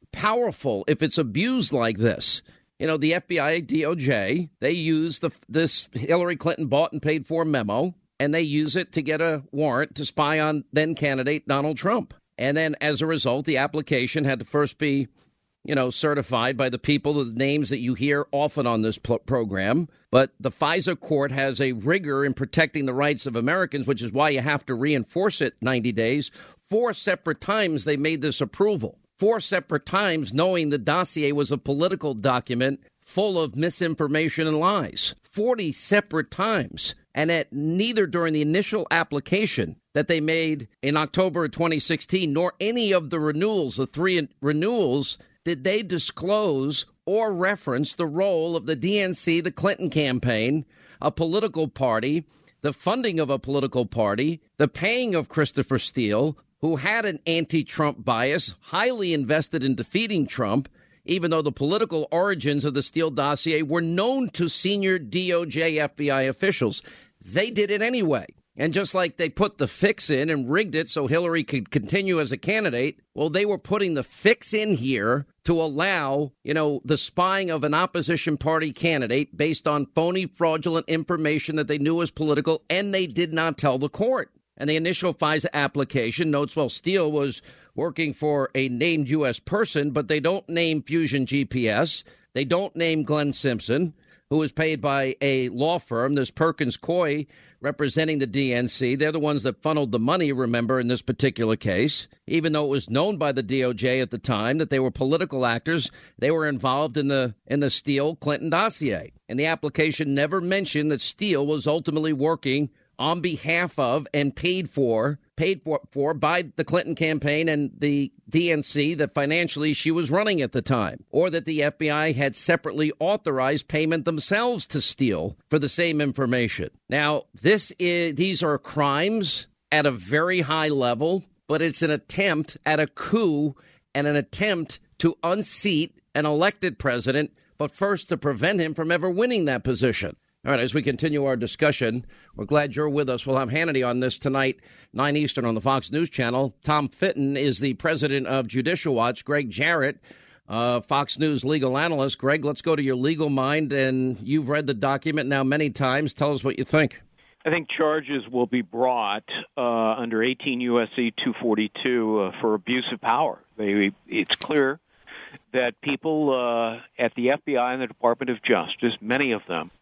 powerful if it's abused like this. You know, the FBI, DOJ, they use this Hillary Clinton bought and paid for memo, and they use it to get a warrant to spy on then candidate Donald Trump. And then as a result, the application had to first be, certified by the people, the names that you hear often on this program. But the FISA court has a rigor in protecting the rights of Americans, which is why you have to reinforce it 90 days. 4 separate times they made this approval. 4 separate times, knowing the dossier was a political document full of misinformation and lies. 40 separate times. And at neither during the initial application that they made in October of 2016, nor any of the renewals, the 3 renewals, did they disclose or reference the role of the DNC, the Clinton campaign, a political party, the funding of a political party, the paying of Christopher Steele, who had an anti-Trump bias, highly invested in defeating Trump, even though the political origins of the Steele dossier were known to senior DOJ FBI officials. They did it anyway. And just like they put the fix in and rigged it so Hillary could continue as a candidate, well, they were putting the fix in here to allow, the spying of an opposition party candidate based on phony, fraudulent information that they knew was political, and they did not tell the court. And the initial FISA application notes, well, Steele was working for a named U.S. person, but they don't name Fusion GPS. They don't name Glenn Simpson, who was paid by a law firm, this Perkins Coie, representing the DNC. They're the ones that funneled the money, remember, in this particular case. Even though it was known by the DOJ at the time that they were political actors, they were involved in the Steele-Clinton dossier. And the application never mentioned that Steele was ultimately working on behalf of and paid for by the Clinton campaign and the DNC that financially she was running at the time, or that the FBI had separately authorized payment themselves to Steele for the same information. Now, these are crimes at a very high level, but it's an attempt at a coup and an attempt to unseat an elected president, but first to prevent him from ever winning that position. All right, as we continue our discussion, we're glad you're with us. We'll have Hannity on this tonight, 9 Eastern on the Fox News Channel. Tom Fitton is the president of Judicial Watch. Greg Jarrett, Fox News legal analyst. Greg, let's go to your legal mind, and you've read the document now many times. Tell us what you think. I think charges will be brought under 18 U.S.C. 242 for abuse of power. It's clear that people at the FBI and the Department of Justice, many of them,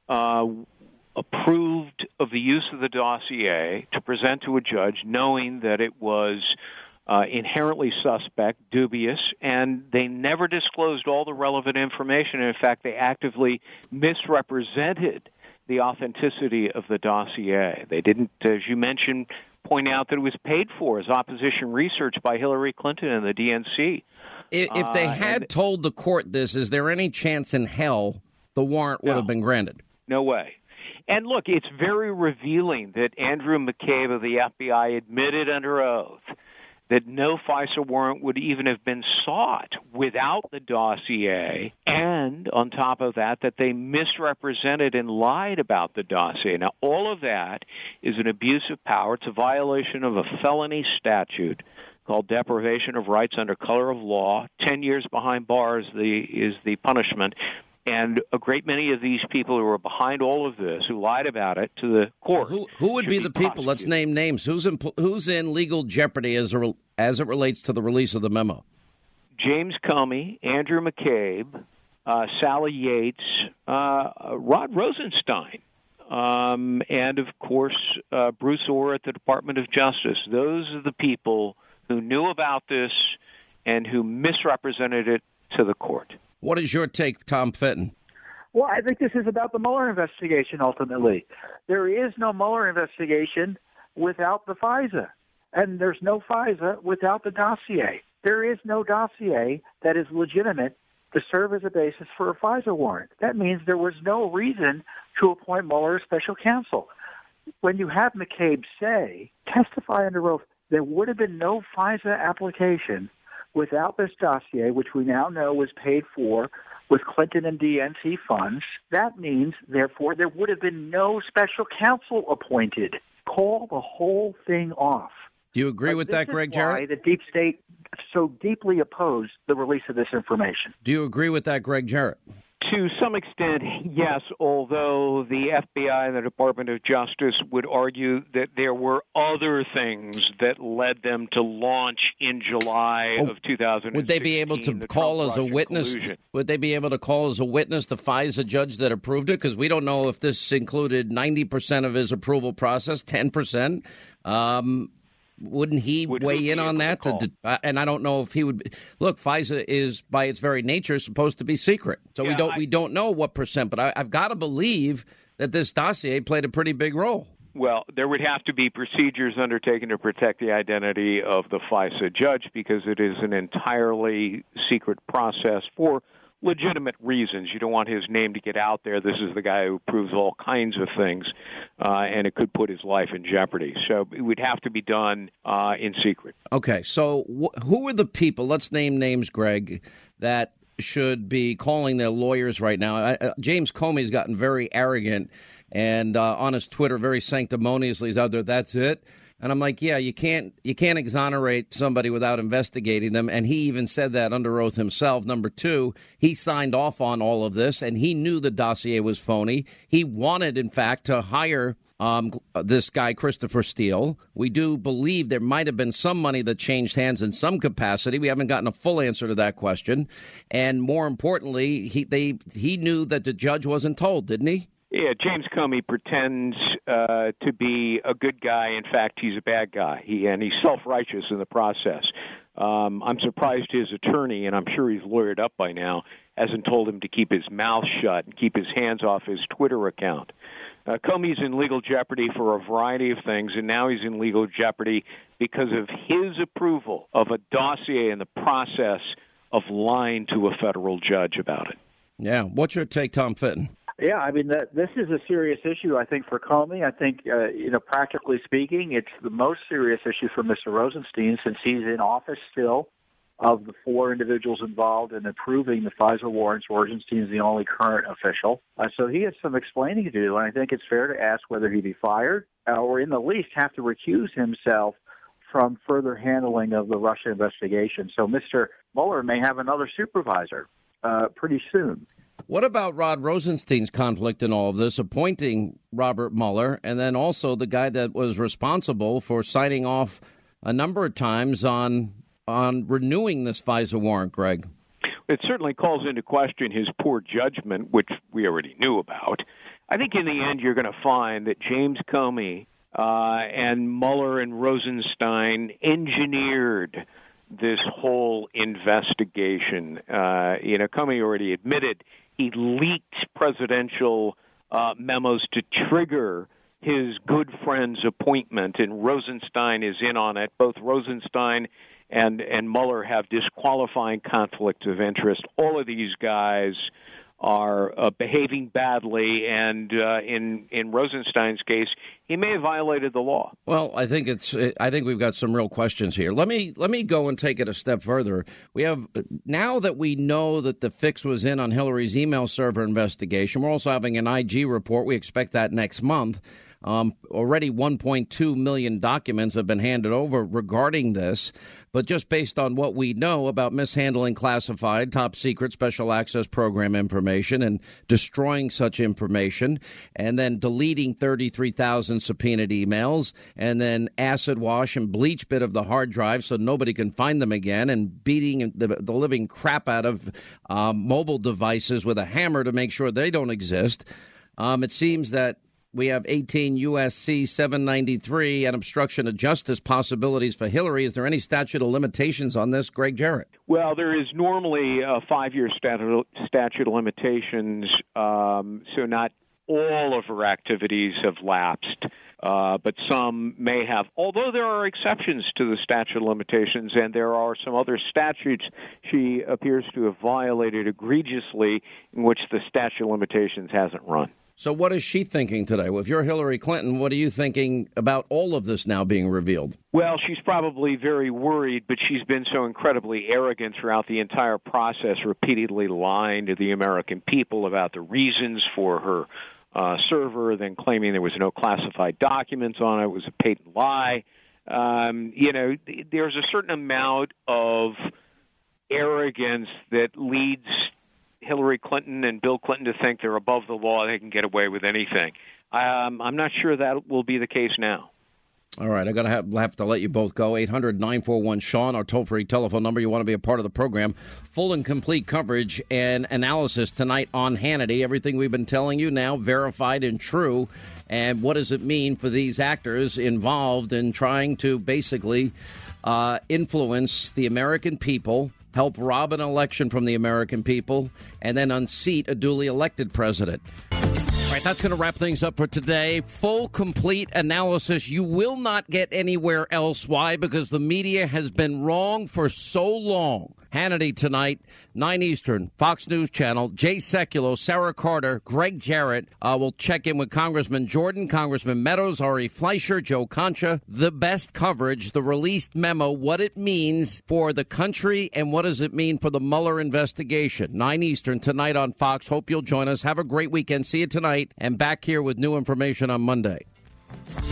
approved of the use of the dossier to present to a judge, knowing that it was inherently suspect, dubious, and they never disclosed all the relevant information. In fact, they actively misrepresented the authenticity of the dossier. They didn't, as you mentioned, point out that it was paid for as opposition research by Hillary Clinton and the DNC. If they had told the court this, is there any chance in hell the warrant would have been granted? No way. And look, it's very revealing that Andrew McCabe of the FBI admitted under oath that no FISA warrant would even have been sought without the dossier, and on top of that, that they misrepresented and lied about the dossier. Now, all of that is an abuse of power. It's a violation of a felony statute called deprivation of rights under color of law. 10 years behind bars is the punishment. And a great many of these people who are behind all of this, who lied about it to the court. Who would be the people? Let's name names. Who's in legal jeopardy as it relates to the release of the memo? James Comey, Andrew McCabe, Sally Yates, Rod Rosenstein, and, of course, Bruce Orr at the Department of Justice. Those are the people who knew about this and who misrepresented it to the court. What is your take, Tom Fitton? Well, I think this is about the Mueller investigation, ultimately. There is no Mueller investigation without the FISA, and there's no FISA without the dossier. There is no dossier that is legitimate to serve as a basis for a FISA warrant. That means there was no reason to appoint Mueller as special counsel. When you have McCabe testify under oath, there would have been no FISA application without this dossier, which we now know was paid for with Clinton and DNC funds. That means, therefore, there would have been no special counsel appointed. Call the whole thing off. Do you agree with that, Greg Jarrett? Why the deep state so deeply opposed the release of this information. Do you agree with that, Greg Jarrett? To some extent, yes, although the FBI and the Department of Justice would argue that there were other things that led them to launch in July of 2016. Would they be able to call as a witness? Collusion. Would they be able to call as a witness the FISA judge that approved it? Because we don't know if this included 90% of his approval process, 10%. Wouldn't he weigh in on that? And I don't know if he would. Look, FISA is, by its very nature, supposed to be secret. So we don't know what percent. But I've got to believe that this dossier played a pretty big role. Well, there would have to be procedures undertaken to protect the identity of the FISA judge because it is an entirely secret process for legitimate reasons. You don't want his name to get out there. This is the guy who approves all kinds of things, and it could put his life in jeopardy. So it would have to be done in secret. Okay, so who are the people, let's name names, Greg, that should be calling their lawyers right now? James Comey's gotten very arrogant, and on his Twitter, very sanctimoniously, he's out there, that's it. And I'm like, yeah, you can't exonerate somebody without investigating them. And he even said that under oath himself. Number two, he signed off on all of this, and he knew the dossier was phony. He wanted, in fact, to hire this guy, Christopher Steele. We do believe there might have been some money that changed hands in some capacity. We haven't gotten a full answer to that question. And more importantly, he knew that the judge wasn't told, didn't he? Yeah, James Comey pretends to be a good guy. In fact, he's a bad guy. He's self-righteous in the process. I'm surprised his attorney, and I'm sure he's lawyered up by now, hasn't told him to keep his mouth shut and keep his hands off his Twitter account. Comey's in legal jeopardy for a variety of things, and now he's in legal jeopardy because of his approval of a dossier in the process of lying to a federal judge about it. Yeah. What's your take, Tom Fitton? Yeah, I mean, this is a serious issue, I think, for Comey. I think, practically speaking, it's the most serious issue for Mr. Rosenstein since he's in office still. Of the four individuals involved in approving the FISA warrants, Rosenstein is the only current official. So he has some explaining to do, and I think it's fair to ask whether he be fired or, in the least, have to recuse himself from further handling of the Russia investigation. So Mr. Mueller may have another supervisor pretty soon. What about Rod Rosenstein's conflict in all of this, appointing Robert Mueller, and then also the guy that was responsible for signing off a number of times on renewing this FISA warrant, Greg? It certainly calls into question his poor judgment, which we already knew about. I think in the end you're going to find that James Comey and Mueller and Rosenstein engineered this whole investigation. Comey already admitted he leaked presidential memos to trigger his good friend's appointment, and Rosenstein is in on it. Both Rosenstein and Mueller have disqualifying conflicts of interest. All of these guys are behaving badly, and in Rosenstein's case, he may have violated the law. Well, I think we've got some real questions here. Let me go and take it a step further. We have, now that we know that the fix was in on Hillary's email server investigation, we're also having an IG report. We expect that next month. Already 1.2 million documents have been handed over regarding this. But just based on what we know about mishandling classified, top secret, special access program information and destroying such information, and then deleting 33,000 subpoenaed emails, and then acid wash and bleach bit of the hard drive so nobody can find them again, and beating the living crap out of mobile devices with a hammer to make sure they don't exist. It seems that we have 18 U.S.C. 793 and obstruction of justice possibilities for Hillary. Is there any statute of limitations on this, Greg Jarrett? Well, there is normally a 5-year statute of limitations, so not all of her activities have lapsed, but some may have. Although there are exceptions to the statute of limitations, and there are some other statutes she appears to have violated egregiously in which the statute of limitations hasn't run. So what is she thinking today? Well, if you're Hillary Clinton, what are you thinking about all of this now being revealed? Well, she's probably very worried, but she's been so incredibly arrogant throughout the entire process, repeatedly lying to the American people about the reasons for her server, then claiming there was no classified documents on it. It was a patent lie. There's a certain amount of arrogance that leads Hillary Clinton and Bill Clinton to think they're above the law, they can get away with anything. I'm not sure that will be the case now. All right, I'm going to have to let you both go. 800-941-SEAN, our toll-free telephone number. You want to be a part of the program. Full and complete coverage and analysis tonight on Hannity. Everything we've been telling you now, verified and true. And what does it mean for these actors involved in trying to basically influence the American people, help rob an election from the American people, and then unseat a duly elected president? All right, that's going to wrap things up for today. Full, complete analysis. You will not get anywhere else. Why? Because the media has been wrong for so long. Hannity tonight, 9 Eastern, Fox News Channel. Jay Sekulow, Sarah Carter, Greg Jarrett. We'll check in with Congressman Jordan, Congressman Meadows, Ari Fleischer, Joe Concha. The best coverage, the released memo, what it means for the country and what does it mean for the Mueller investigation. 9 Eastern tonight on Fox. Hope you'll join us. Have a great weekend. See you tonight and back here with new information on Monday.